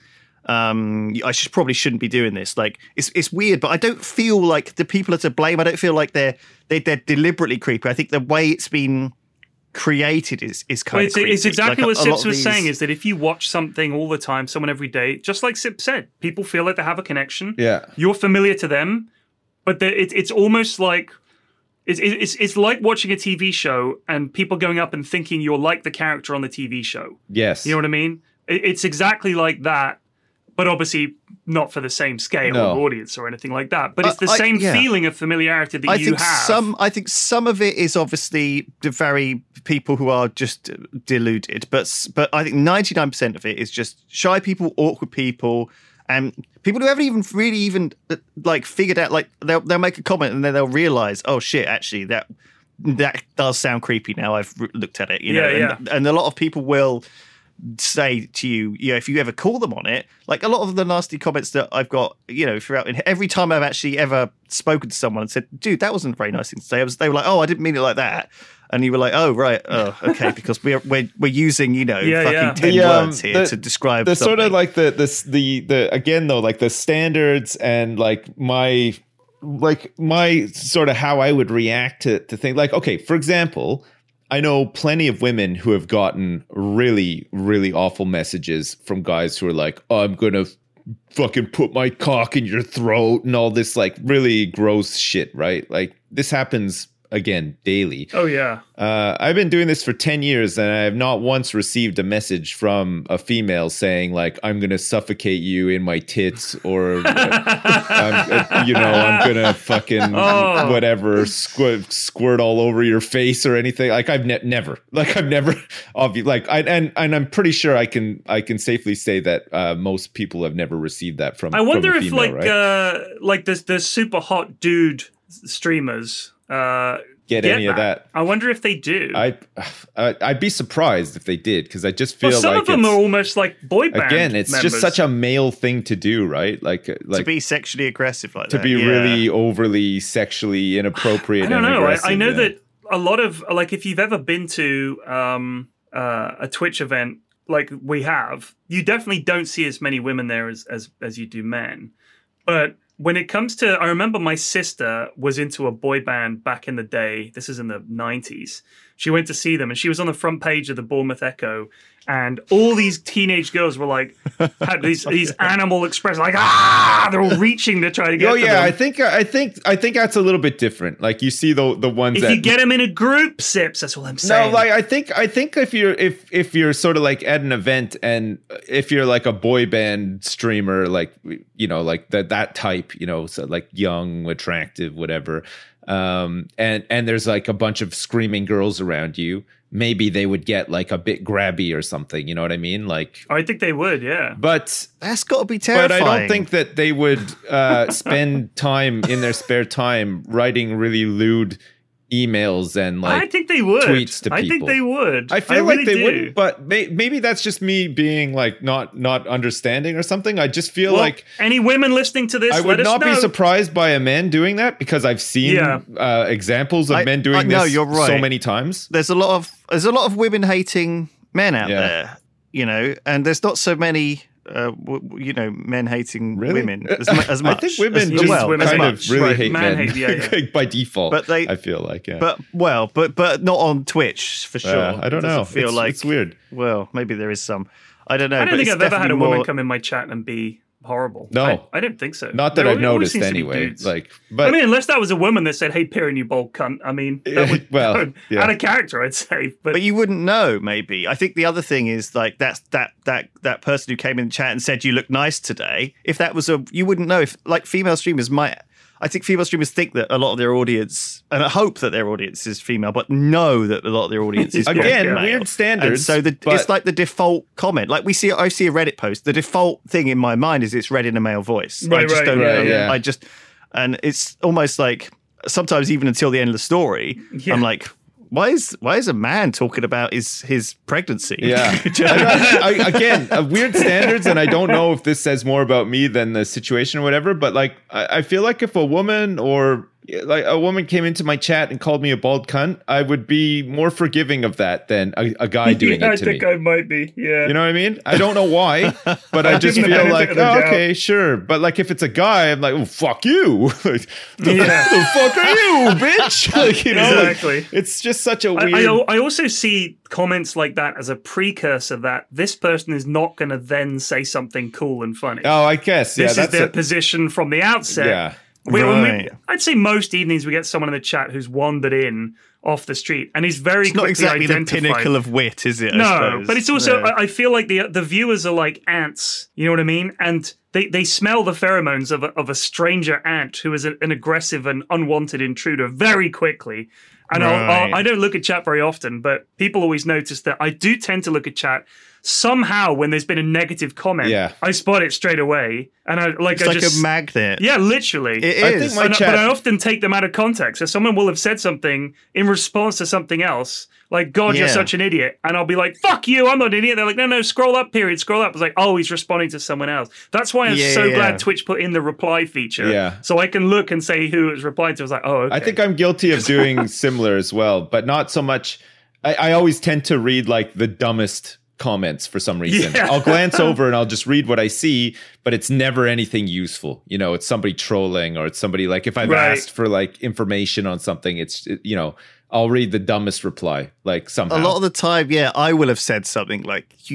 Um, I should probably shouldn't be doing this. Like, it's it's weird, but I don't feel like the people are to blame. I don't feel like they're they, they're deliberately creepy. I think the way it's been created is is kind Well, of it's, creepy. it's exactly Like, a- what a lot Sips of was these- saying is that if you watch something all the time, someone every day, just like Sips said, people feel like they have a connection. Yeah. You're familiar to them, but the, it, it's almost like it's, it's it's like watching a T V show and people going up and thinking you're like the character on the T V show. Yes. You know what I mean? It, it's exactly like that, but obviously not for the same scale No. of audience or anything like that. But it's the I- I- same yeah. feeling of familiarity that I you think have. some. I think some of it is obviously the very people who are just deluded, but s- but I think ninety-nine percent of it is just shy people, awkward people, and people who haven't even really even uh, like figured out. Like they'll they'll make a comment and then they'll realize, oh shit, actually that that does sound creepy. Now I've re- looked at it, you know, Yeah, and, and a lot of people will say to you, you know, if you ever call them on it, like a lot of the nasty comments that I've got, you know, throughout, and every time I've actually ever spoken to someone and said, dude, that wasn't a very nice thing to say. I was, they were like, oh, I didn't mean it like that. And you were like, oh, right. Oh, okay. Because we're, we're, we're using, you know, Yeah, fucking yeah. ten The, um, words here the- to describe the sort of something. like the this the the again though like the standards and like my like my sort of how I would react to to things like, okay, for example, I know plenty of women who have gotten really really awful messages from guys who are like, oh, I'm gonna fucking put my cock in your throat and all this like really gross shit, right? Like this happens again daily. Oh yeah. Uh, I've been doing this for ten years, and I have not once received a message from a female saying like, "I'm going to suffocate you in my tits," or I'm, uh, you know, "I'm going to fucking Oh. whatever squirt, squirt all over your face," or anything. Like I've ne- never, like I've never, obvi- like I and and I'm pretty sure I can I can safely say that uh, most people have never received that from. I wonder from a if female, like right? uh like the the super hot dude streamers uh Get any of that. I wonder if they do. I, I I'd be surprised if they did, because I just feel well, some like of them it's- are almost like boy band again, it's members. just such a male thing to do, right? Like, like to be sexually aggressive like to that. be yeah. really overly sexually inappropriate. I don't and know. I, aggressive, I know yeah. that a lot of like if you've ever been to um uh, a Twitch event like we have, you definitely don't see as many women there as as as you do men. But when it comes to, I remember my sister was into a boy band back in the day. This is in the nineties. She went to see them, and she was on the front page of the Bournemouth Echo, and all these teenage girls were like, had these these animal expressions, like ah, they're all reaching to try to get. Oh to yeah, them. I think I think I think that's a little bit different. Like you see the the ones If that you get them in a group, Sips, that's all I'm no, saying. like I think I think if you're if if you're sort of like at an event, and if you're like a boy band streamer, like you know, like that that type, you know, so like young, attractive, whatever, um, and and there's like a bunch of screaming girls around you, maybe they would get like a bit grabby or something. You know what I mean? Like, I think they would, yeah. but That's got to be but terrifying. I don't think that they would uh, spend time in their spare time writing really lewd emails and like I think they would. tweets to I think people. they would. I feel really like they do. wouldn't, but may- maybe that's just me being like not not understanding or something. I just feel Well, like any women listening to this, I let would us not know. be surprised by a man doing that, because I've seen Yeah. uh, examples of I- men doing I- no, this you're right. so many times. There's a lot of there's a lot of women hating men out Yeah. there, you know, and there's not so many, uh, w- w- you know, men hating Really? women as, mu- as much. I think women as, just well, women as kind much. of really Right, hate man men hate, yeah, yeah. by default. But they- I feel like, yeah. But well, but but not on Twitch for sure. Uh, I don't It doesn't know. Feel it's, like it's weird. Well, maybe there is some. I don't know. I don't but think it's I've ever had a definitely woman more- come in my chat and be horrible. No. I, I don't think so. Not that There I've always noticed seems to be anyway. dudes. Like, but I mean, unless that was a woman that said, "Hey, Piran, you bold cunt." I mean, that would, Well, that would- yeah. out of character, I'd say. But, But you wouldn't know, maybe. I think the other thing is like that's that that that person who came in the chat and said you look nice today. If that was a, you wouldn't know if like female streamers might. I think female streamers think that a lot of their audience, and I hope that their audience is female, but know that a lot of their audience is Again, male. weird standards, And so the, but- it's like the default comment. Like we see, I see a Reddit post. The default thing in my mind is it's read in a male voice. I Right, just right, don't. right, um, yeah. I just, and it's almost like sometimes even until the end of the story, Yeah. I'm like, why is why is a man talking about his his pregnancy? Yeah. Do you know? I, I, again, uh, weird standards, and I don't know if this says more about me than the situation or whatever. But like, I, I feel like if a woman or like a woman came into my chat and called me a bald cunt, I would be more forgiving of that than a, a guy doing yeah, it I to think me. I might be. Yeah. You know what I mean? I don't know why, but I just give you the feel benefit like, of the oh, doubt. okay, sure. But like, if it's a guy, I'm like, oh, fuck you. Like, the, Yeah. the fuck are you, bitch? Like, you know, like, Exactly. it's just such a I, weird. I, I also see comments like that as a precursor that this person is not going to then say something cool and funny. oh, I guess. Yeah, this is that's their a- position from the outset. Yeah. We, when we- Right. I'd say most evenings we get someone in the chat who's wandered in off the street and he's very It's not quickly exactly the identified. pinnacle of wit, is it? I No, suppose? but it's also No. I I feel like the the viewers are like ants. You know what I mean? And they, they smell the pheromones of a, of a stranger ant who is a, an aggressive and unwanted intruder very quickly. And I'll, Right. I'll, I don't look at chat very often, but people always notice that I do tend to look at chat. Somehow, when there's been a negative comment, Yeah. I spot it straight away, and I like it's I like just a magnet. yeah, literally. It I is. think my And- chat- But I often take them out of context. So someone will have said something in response to something else, like, God, you're Yeah. such an idiot. And I'll be like, fuck you, I'm not an idiot. They're like, no, no, scroll up, period, scroll up. I was like, oh, he's responding to someone else. That's why I'm Yeah, so yeah. glad Twitch put in the reply feature. Yeah. So I can look and say who it was replying to. I was like, oh, okay. I think I'm guilty of doing similar as well, but not so much. I, I always tend to read like the dumbest comments for some reason. Yeah. I'll glance over and I'll just read what I see, but it's never anything useful. You know, it's somebody trolling, or it's somebody like if I've Right. asked for like information on something, it's, it- you know, I'll read the dumbest reply like somehow. A lot of the time, yeah, I will have said something like, you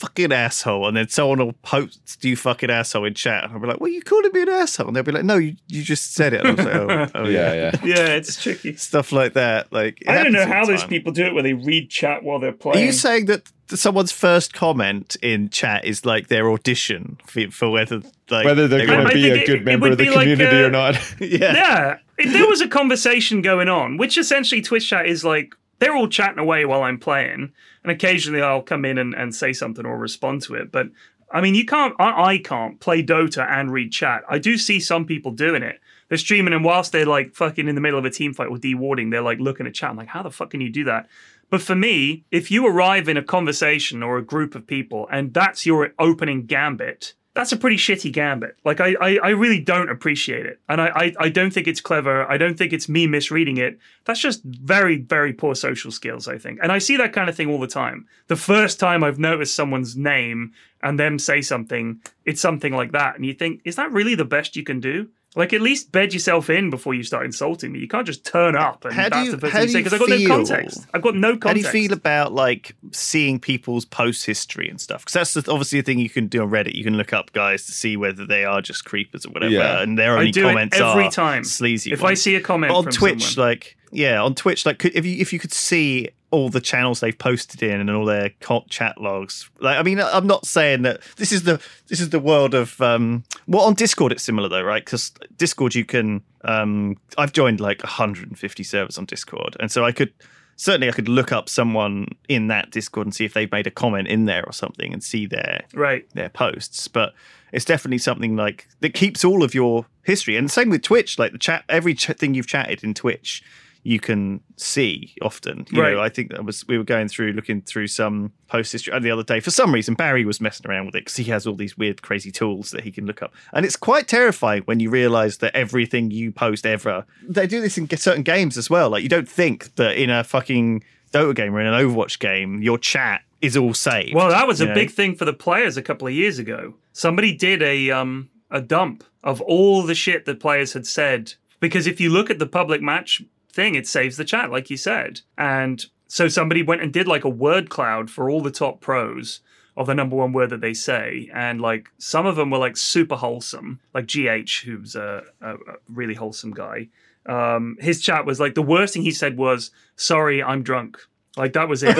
fucking asshole. And then someone will post, you fucking asshole in chat. And I'll be like, well, you calling me an asshole? And they'll be like, no, you, you just said it. And I was like, oh, oh yeah, yeah. yeah. Yeah, it's tricky. Stuff like that. Like, I don't know how those those people do it where they read chat while they're playing. Are you saying that someone's first comment in chat is like their audition for, for whether like whether they're, they're going to be a good it, member it of the community like, uh, or not? yeah. Yeah. If there was a conversation going on, which essentially Twitch chat is like, they're all chatting away while I'm playing, and occasionally I'll come in and, and say something or respond to it. But I mean, you can't, I, I can't play Dota and read chat. I do see some people doing it. They're streaming, and whilst they're like fucking in the middle of a team fight or dewarding, they're like looking at chat. I'm like, how the fuck can you do that? But for me, if you arrive in a conversation or a group of people and that's your opening gambit, that's a pretty shitty gambit. Like, I I, I really don't appreciate it. And I, I, I don't think it's clever. I don't think it's me misreading it. That's just very, very poor social skills, I think. And I see that kind of thing all the time. The first time I've noticed someone's name and them say something, it's something like that. And you think, is that really the best you can do? Like, at least bed yourself in before you start insulting me. You can't just turn up and how that's you, the first thing you say, because I've got no context. I've got no context. How do you feel about, like, seeing people's post history and stuff? Because that's obviously a thing you can do on Reddit. You can look up guys to see whether they are just creepers or whatever. Yeah. And their only I do comments it every are time. sleazy If ones. I see a comment but on from Twitch, someone. like, yeah, on Twitch, like, could, if you if you could see all the channels they've posted in and all their chat logs. Like, I mean, I'm not saying that this is the this is the world of um. Well, on Discord it's similar though, right? Because Discord you can. Um, I've joined like one hundred fifty servers on Discord, and so I could certainly I could look up someone in that Discord and see if they've made a comment in there or something, and see their right their posts. But it's definitely something like that keeps all of your history, and same with Twitch. Like the chat, every ch- thing you've chatted in Twitch, you can see often. You right. know, I think that was we were going through looking through some post history the other day. For some reason, Barry was messing around with it because he has all these weird, crazy tools that he can look up, and it's quite terrifying when you realise that everything you post ever. They do this in certain games as well. Like you don't think that in a fucking Dota game or in an Overwatch game, your chat is all saved. Well, that was a know? big thing for the players a couple of years ago. Somebody did a um a dump of all the shit that players had said, because if you look at the public match thing, it saves the chat, like you said. And so somebody went and did like a word cloud for all the top pros of the number one word that they say. And like some of them were like super wholesome, like G H, who's a, a, a really wholesome guy. Um, his chat was like, the worst thing he said was, sorry, I'm drunk. Like that was it.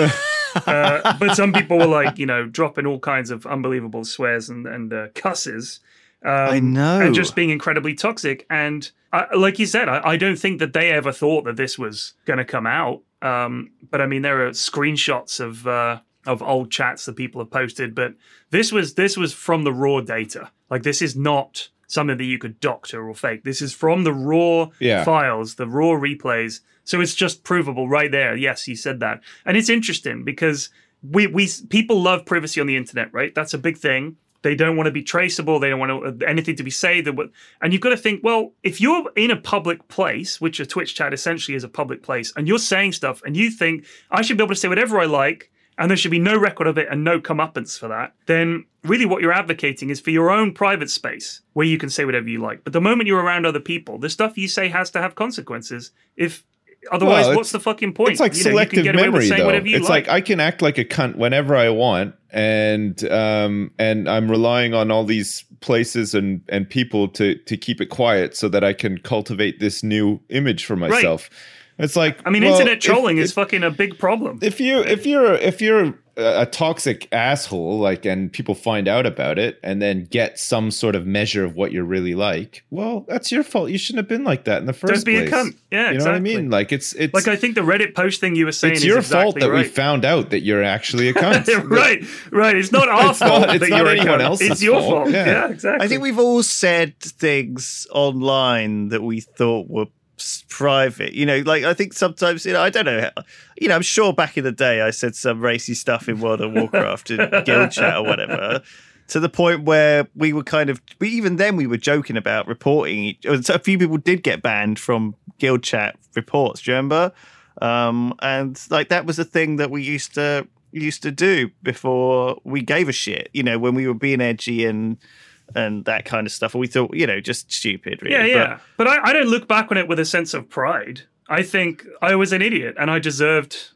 uh, but some people were like, you know, dropping all kinds of unbelievable swears and, and uh, cusses. Um, I know. And just being incredibly toxic. And I, like you said, I, I don't think that they ever thought that this was going to come out. Um, but I mean, there are screenshots of uh, of old chats that people have posted. But this was this was from the raw data. Like this is not something that you could doctor or fake. This is from the raw yeah. files, the raw replays. So it's just provable right there. Yes, you said that. And it's interesting because we we people love privacy on the internet, right? That's a big thing. They don't want to be traceable. They don't want to, anything to be saved. And you've got to think, well, if you're in a public place, which a Twitch chat essentially is a public place, and you're saying stuff and you think, I should be able to say whatever I like, and there should be no record of it and no comeuppance for that, then really what you're advocating is for your own private space where you can say whatever you like. But the moment you're around other people, the stuff you say has to have consequences. If Otherwise, well, what's the fucking point? It's like you know, selective memory, though. It's like. like I can act like a cunt whenever I want, and um, and I'm relying on all these places and, and people to to keep it quiet so that I can cultivate this new image for myself. Right. It's like I mean, well, internet trolling if, is if, fucking a big problem. If you if you're if you're a toxic asshole, like, and people find out about it and then get some sort of measure of what you're really like, well, that's your fault. You shouldn't have been like that in the first Don't be place. a cunt. Yeah, you know exactly. what I mean? Like it's it's like I think the Reddit post thing you were saying. It's your is exactly fault that right. we found out that you're actually a cunt. right, right. It's not our it's fault not, it's that not you're anyone a cunt. else's It's your fault. fault. Yeah. yeah, exactly. I think we've all said things online that we thought were private, you know, like I think sometimes, you know, I don't know, you know, I'm sure back in the day I said some racy stuff in World of Warcraft in guild chat or whatever, to the point where we were kind of, we, even then we were joking about reporting. A few people did get banned from guild chat reports, do you remember? Um, and like that was a thing that we used to used to do before we gave a shit, you know, when we were being edgy and and that kind of stuff. We thought, you know, just stupid, really. Yeah, yeah. But, but I, I don't look back on it with a sense of pride. I think I was an idiot and I deserved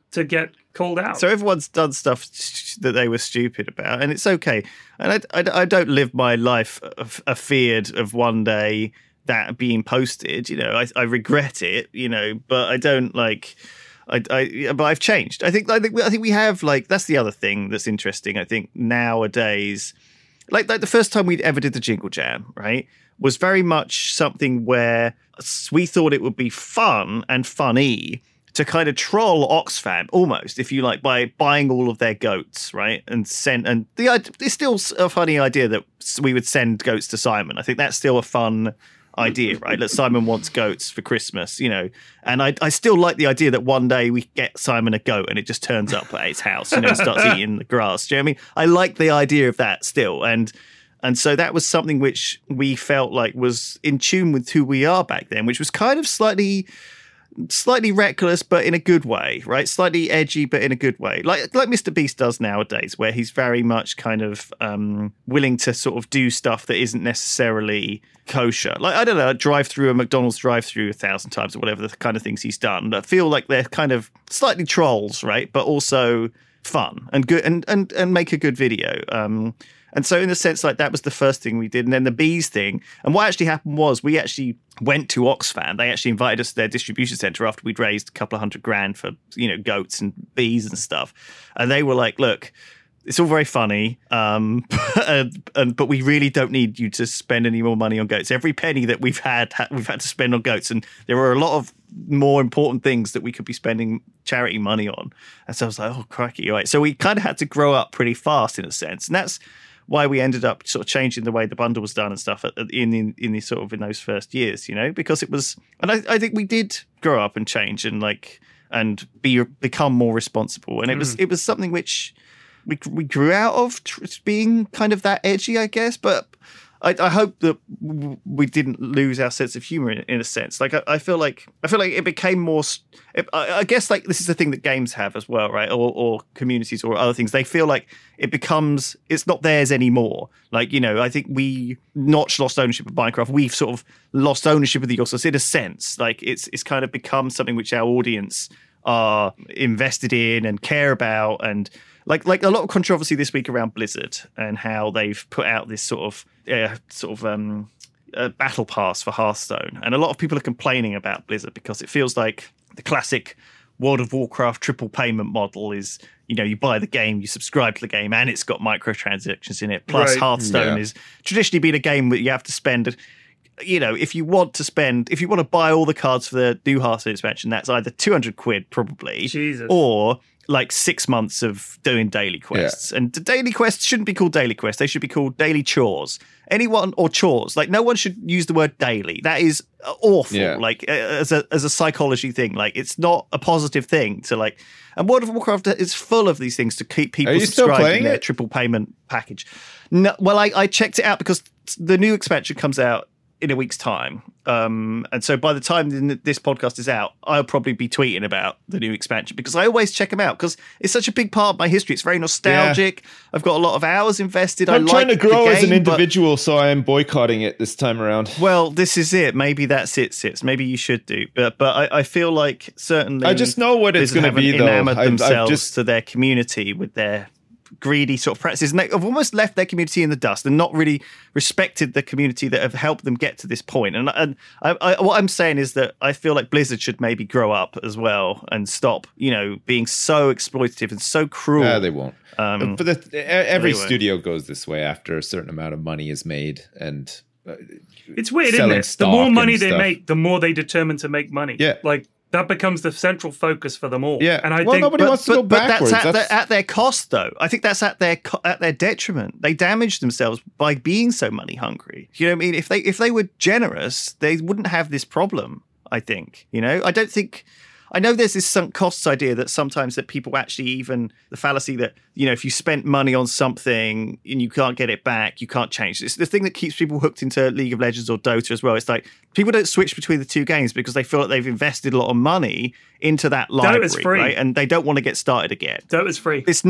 to get called out. So everyone's done stuff that they were stupid about, and it's okay. And I, I, I don't live my life afeared of one day that being posted. You know, I, I regret it. You know, but I don't like. I, I, but I've changed. I think. I think. I think we have like. That's the other thing that's interesting. I think nowadays, like like the first time we ever did the Jingle Jam, right, was very much something where we thought it would be fun and funny to kind of troll Oxfam almost, if you like, by buying all of their goats, right? And send, and the it's still a funny idea that we would send goats to Simon. I think that's still a fun idea, right? That Simon wants goats for Christmas, you know. And I, I still like the idea that one day we get Simon a goat and it just turns up at his house, you know, and starts eating the grass. Do you know what I mean? I like the idea of that still, and. And so that was something which we felt like was in tune with who we are back then, which was kind of slightly, slightly reckless, but in a good way, right? Slightly edgy, but in a good way, like like Mister Beast does nowadays, where he's very much kind of um, willing to sort of do stuff that isn't necessarily kosher. Like, I don't know, drive through a McDonald's drive-through a thousand times or whatever the kind of things he's done. I feel like they're kind of slightly trolls, right? But also fun and good and and and make a good video. Um, And so in a sense, like that was the first thing we did. And then the bees thing. And what actually happened was we actually went to Oxfam. They actually invited us to their distribution centre after we'd raised a couple of hundred grand for, you know, goats and bees and stuff. And they were like, look, it's all very funny, um, and, and, but we really don't need you to spend any more money on goats. Every penny that we've had, we've had to spend on goats. And there are a lot of more important things that we could be spending charity money on. And so I was like, oh, crikey. All right. So we kind of had to grow up pretty fast in a sense. And that's why we ended up sort of changing the way the bundle was done and stuff in in, in the sort of in those first years, you know, because it was, and I, I think we did grow up and change and like and be become more responsible, and it mm. was it was something which we we grew out of being kind of that edgy, I guess, but. I, I hope that we didn't lose our sense of humor in, in a sense. Like I, I feel like I feel like it became more. It, I, I guess like this is the thing that games have as well, right? Or, or communities or other things. They feel like it becomes it's not theirs anymore. Like, you know, I think we Notch lost ownership of Minecraft. We've sort of lost ownership of the Oculus in a sense. Like it's it's kind of become something which our audience are invested in and care about, and like like a lot of controversy this week around Blizzard and how they've put out this sort of uh, sort of um, uh, battle pass for Hearthstone, and a lot of people are complaining about Blizzard because it feels like the classic World of Warcraft triple payment model is, you know, you buy the game, you subscribe to the game, and it's got microtransactions in it. Plus, right. Hearthstone yeah. is traditionally been a game that you have to spend. You know, if you want to spend, if you want to buy all the cards for the new Hearthstone expansion, that's either two hundred quid probably, Jesus. or like six months of doing daily quests. Yeah. And the daily quests shouldn't be called daily quests. They should be called daily chores. Anyone or chores. Like no one should use the word daily. That is awful. Yeah. Like as a as a psychology thing. Like it's not a positive thing to like. And World of Warcraft is full of these things to keep people subscribing their it? triple payment package. No, well, I, I checked it out because the new expansion comes out in a week's time. Um, and so by the time this podcast is out, I'll probably be tweeting about the new expansion because I always check them out because it's such a big part of my history. It's very nostalgic. Yeah. I've got a lot of hours invested. I'm I trying like to grow the game, as an individual, but, so I am boycotting it this time around. Well, this is it. Maybe that's it, Sits. Maybe you should do. But but I, I feel like certainly... I just know what it's going to be, though. Enamored I've, themselves I've just... to their community with their greedy sort of practices, and they've almost left their community in the dust and not really respected the community that have helped them get to this point. And, and I, I, what I'm saying is that I feel like Blizzard should maybe grow up as well and stop, you know, being so exploitative and so cruel. Yeah, they won't. Um, but the, every studio goes this way after a certain amount of money is made, and uh, it's weird, isn't it? The more money they make, the more they determine to make money. Yeah, like. That becomes the central focus for them all. Yeah, and I well, think nobody but, wants to but, go but backwards. That's, at, that's... Their, at their cost, though. I think that's at their at their detriment. They damage themselves by being so money hungry. You know what I mean? If they if they were generous, they wouldn't have this problem. I think. You know, I don't think. I know there's this sunk costs idea that sometimes that people actually even the fallacy that, you know, if you spent money on something and you can't get it back, you can't change. It's the thing that keeps people hooked into League of Legends or Dota as well. It's like people don't switch between the two games because they feel like they've invested a lot of money into that library, Dota's free. Right? And they don't want to get started again. Dota's free. It's not.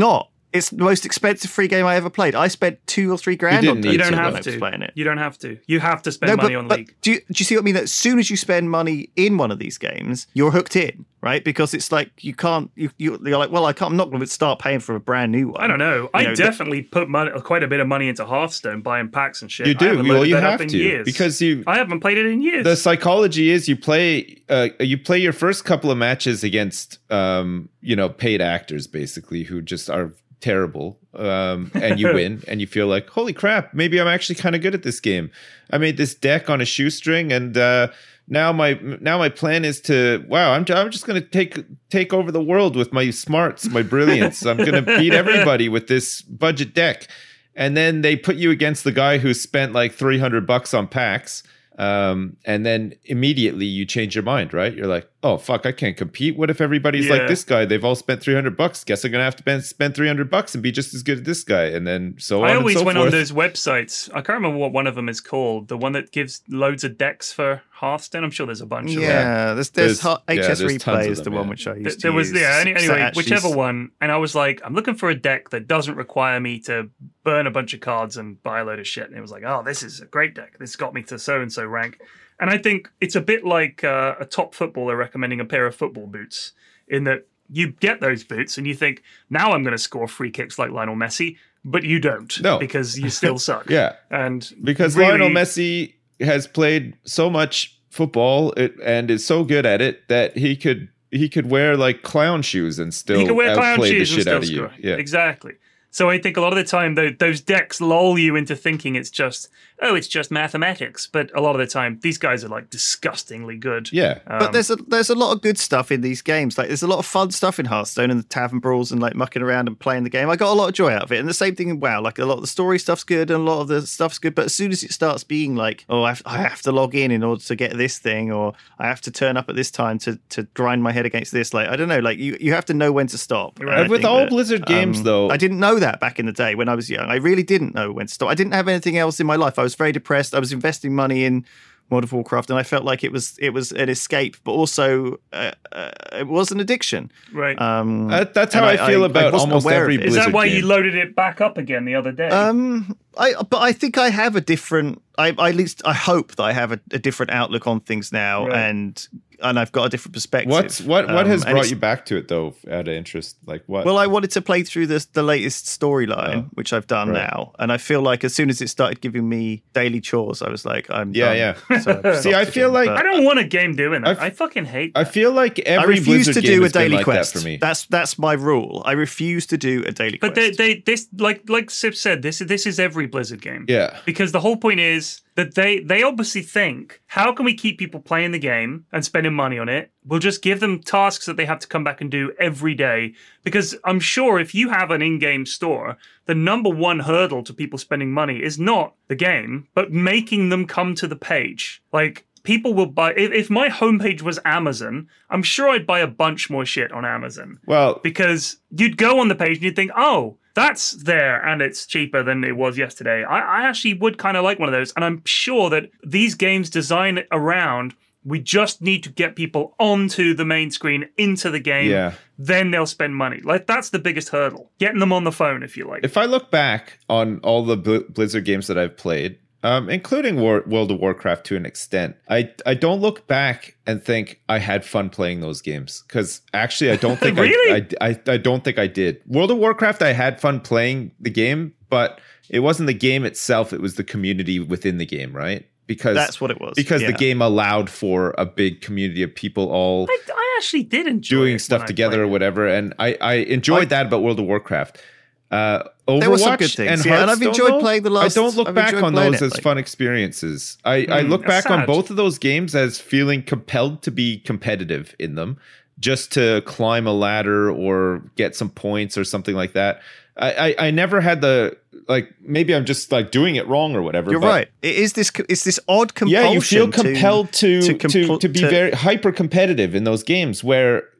It's the most expensive free game I ever played. I spent two or three grand You on didn't Dota You don't when have I was to. playing it. You don't have to. You have to spend No, money but, on but League. do you, do you see what I mean? That as soon as you spend money in one of these games, you're hooked in, right? Because it's like you can't. You, you you're like, well, I can't. I'm not going to start paying for a brand new one. I don't know. You I know, definitely put money, quite a bit of money into Hearthstone, buying packs and shit. You I do. haven't Well, loaded you that up have in to years. because you. I haven't played it in years. The psychology is you play uh, you play your first couple of matches against um, you know paid actors basically who just are terrible um, and you win and you feel like holy crap, maybe I'm actually kind of good at this game. I made this deck on a shoestring and uh, now my now my plan is to wow I'm I'm just going to take take over the world with my smarts, my brilliance. I'm going to beat everybody with this budget deck. And then they put you against the guy who spent like three hundred bucks on packs. Um, and then immediately you change your mind, right? You're like, oh, fuck, I can't compete. What if everybody's Yeah. like this guy? They've all spent three hundred bucks. Guess I'm going to have to spend, spend three hundred bucks and be just as good as this guy. And then so on I always and so went forth. on those websites. I can't remember what one of them is called. The one that gives loads of decks for Hearthstone. I'm sure there's a bunch of them. Yeah, there's There's- there's, H- yeah, H S there's tons Replay of is the them, one yeah. which I used Th- to There was use. yeah. Any, So anyway, actually whichever s- one, and I was like, I'm looking for a deck that doesn't require me to burn a bunch of cards and buy a load of shit. And it was like, oh, this is a great deck. This got me to so and so rank. And I think it's a bit like uh, a top footballer recommending a pair of football boots, in that you get those boots and you think, now I'm going to score free kicks like Lionel Messi, but you don't, No. because you still suck. Yeah. And Because really, Lionel Messi has played so much football it, and is so good at it that he could he could wear like clown shoes and still he can wear clown outplay the shoes and shit still out of you. score. Yeah. Exactly. So I think a lot of the time tho- those decks lull you into thinking it's just, oh, it's just mathematics. But a lot of the time, these guys are like disgustingly good. Yeah. Um, But there's a there's a lot of good stuff in these games. Like there's a lot of fun stuff in Hearthstone and the tavern brawls and like mucking around and playing the game. I got a lot of joy out of it. And the same thing in WoW. Like a lot of the story stuff's good and a lot of the stuff's good. But as soon as it starts being like, oh, I have, I have to log in in order to get this thing, or I have to turn up at this time to to grind my head against this. Like I don't know. Like you you have to know when to stop. And I With think all that, Blizzard games, um, though- I didn't know that back in the day when I was young. I really didn't know when to stop. I didn't have anything else in my life. I was very depressed. I was investing money in World of Warcraft, and I felt like it was it was an escape, but also uh, uh, it was an addiction. Right. Um, That- that's how and I feel about wasn't almost aware of every it. Is that Blizzard why game. you loaded it back up again the other day? Um, I but I think I have a different. I, I at least I hope that I have a, a different outlook on things now, Right. and and I've got a different perspective. What's what what Um, has and brought it's- you back to it though out of interest? Like what? Well, I wanted to play through this the latest storyline, Oh. which I've done Right. now, and I feel like as soon as it started giving me daily chores, I was like, I'm Yeah, done. yeah. So I've See, I stopped feel again, like- but- I don't want a game doing that. I've- I fucking hate I that. feel like I every refuse Blizzard to game do a has been daily like quest. that for me. That's that's my rule. I refuse to do a daily But quest. they, they, this, like, like Sip said, this is this is every Blizzard game. Yeah. Because the whole point is that they they obviously think, how can we keep people playing the game and spending money on it? We'll just give them tasks that they have to come back and do every day. Because I'm sure if you have an in-game store, the number one hurdle to people spending money is not the game, but making them come to the page. Like, people will buy, if, if my homepage was Amazon, I'm sure I'd buy a bunch more shit on Amazon. Well, Because you'd go on the page and you'd think, oh, that's there and it's cheaper than it was yesterday. I, I actually would kind of like one of those. And I'm sure that these games design around, we just need to get people onto the main screen, into the game. Yeah. Then they'll spend money. Like, that's the biggest hurdle. Getting them on the phone, if you like. if I look back on all the Bl- Blizzard games that I've played, um, including War- World of Warcraft to an extent, I I don't look back and think I had fun playing those games, because actually I don't think Really? I, I, I I don't think I did. World of Warcraft, I had fun playing the game, but it wasn't the game itself; it was the community within the game, right? Because That's what it was, Because yeah. the game allowed for a big community of people all I, I actually did enjoy it doing when stuff I together played or it. whatever, and I I enjoyed I- that about World of Warcraft. Uh, Overwatch There were some good things, and yeah, and I've Hearthstone, enjoyed though, playing the last- I don't look I've back enjoyed on playing those it, as like- fun experiences. I, I Hmm, look that's back on sad. both of those games as feeling compelled to be competitive in them, just to climb a ladder or get some points or something like that. I, I, I never had the like. Maybe I'm just like doing it wrong or whatever. You're but right. It is this. It's this odd compulsion. yeah, you feel compelled to to, compl- to, be to- very hyper competitive in those games where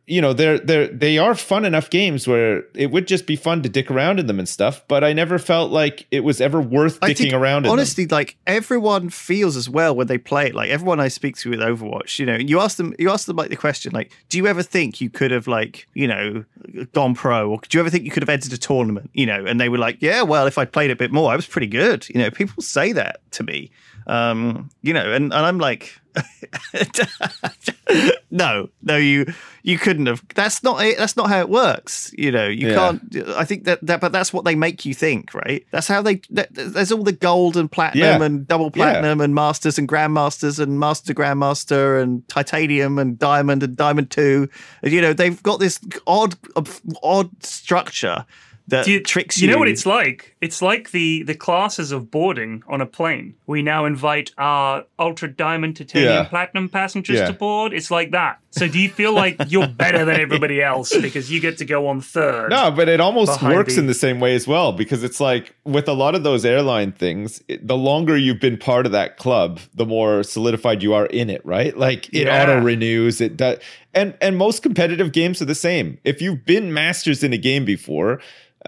you know, they're they're they are fun enough games where it would just be fun to dick around in them and stuff. But I never felt like it was ever worth I dicking think, around in honestly, them. like everyone feels as well when they play it. Like everyone I speak to with Overwatch, you know, you ask them, you ask them like the question, like, do you ever think you could have like, you know, gone pro, or do you ever think you could have entered a tournament? You know, and they were like, yeah, well, if I played a bit more, I was pretty good. You know, people say that to me, um, you know, and, and I'm like. no, no, you you couldn't have. That's not it. That's not how it works. You know, you Yeah. can't. I think that, that, but that's what they make you think, right? That's how they. That, there's all the gold and platinum Yeah. and double platinum Yeah. and masters and grandmasters and master grandmaster and titanium and diamond and diamond two. And, you know, they've got this odd, odd structure that Do you, tricks you you. know what it's like? It's like the the classes of boarding on a plane. We now invite our ultra diamond, titanium, Yeah. platinum passengers Yeah. to board. It's like that. So do you feel like you're better than everybody else because you get to go on third? No, but it almost behind works the- in the same way as well, because it's like with a lot of those airline things, it, the longer you've been part of that club, the more solidified you are in it, right? Like it Yeah. auto renews, it does, and and most competitive games are the same. If you've been masters in a game before,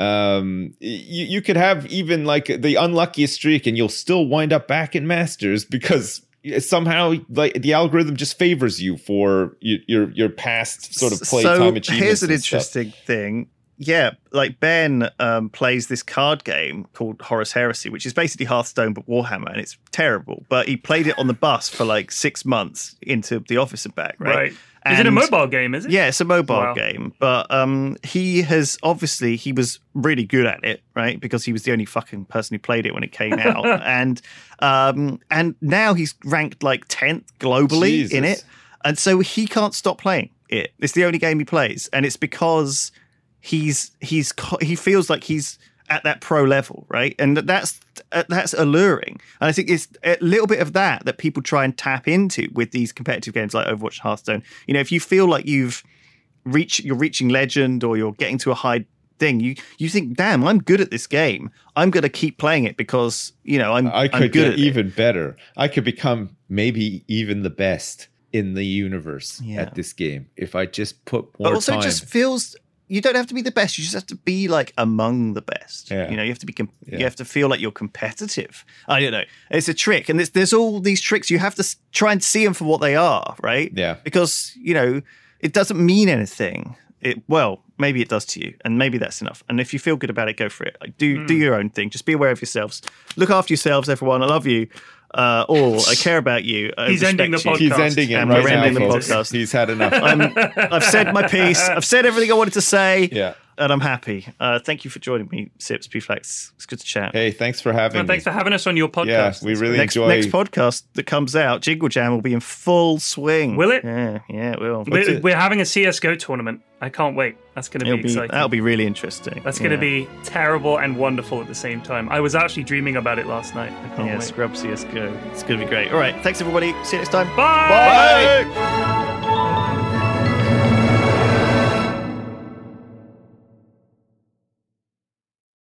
um you, you could have even like the unluckiest streak and you'll still wind up back in masters because somehow like the algorithm just favors you for your your, your past sort of playtime so achievements. here's an and stuff. interesting thing. Yeah, like Ben um, plays this card game called Horus Heresy, which is basically Hearthstone but Warhammer, and it's terrible. But he played it on the bus for like six months into the office and back, right? Right. Is it a And- mobile game, is it? Yeah, it's a mobile Wow. game, but um, he has obviously he was really good at it, right? Because he was the only fucking person who played it when it came out, and um, and now he's ranked like tenth globally in Jesus. it, and so he can't stop playing it. It's the only game he plays, and it's because he's he's co- he feels like he's at that pro level, right? And that's uh, that's alluring. And I think it's a little bit of that that people try and tap into with these competitive games like Overwatch, Hearthstone. You know, if you feel like you've reached, you're reaching legend or you're getting to a high thing, you you think, damn, I'm good at this game. I'm going to keep playing it because, you know, I'm I I'm could good get at even it. better. I could become maybe even the best in the universe Yeah. at this game if I just put more But also time. it just feels you don't have to be the best. You just have to be like among the best. Yeah. You know, you have to be. Com- Yeah. You have to feel like you're competitive. I don't know. It's a trick, and there's, there's all these tricks. You have to s- try and see them for what they are, right? Yeah. Because you know it doesn't mean anything. It well, maybe it does to you, and maybe that's enough. And if you feel good about it, go for it. Like, do do your own thing. Just be aware of yourselves. Look after yourselves, everyone. I love you. Uh, all I care about you. I He's ending respect the you. podcast. He's ending it And right we're now, ending the folks. podcast. He's had enough. I'm, I've said my piece. I've said everything I wanted to say. Yeah. And I'm happy. Uh, thank you for joining me, Sips, P-Flex. It's good to chat. Hey, thanks for having Well, thanks me. for having us on your podcast. Yeah, we really next, enjoy. next podcast that comes out, Jingle Jam, will be in full swing. Will it? Yeah, yeah, it will. We're, it? we're having a C S G O tournament. I can't wait. That's going to It'll be be, exciting. that'll be really interesting. That's going to Yeah. be terrible and wonderful at the same time. I was actually dreaming about it last night. I can't Yeah, wait. Scrub C S G O. It's going to be great. All right. Thanks, everybody. See you next time. Bye. Bye.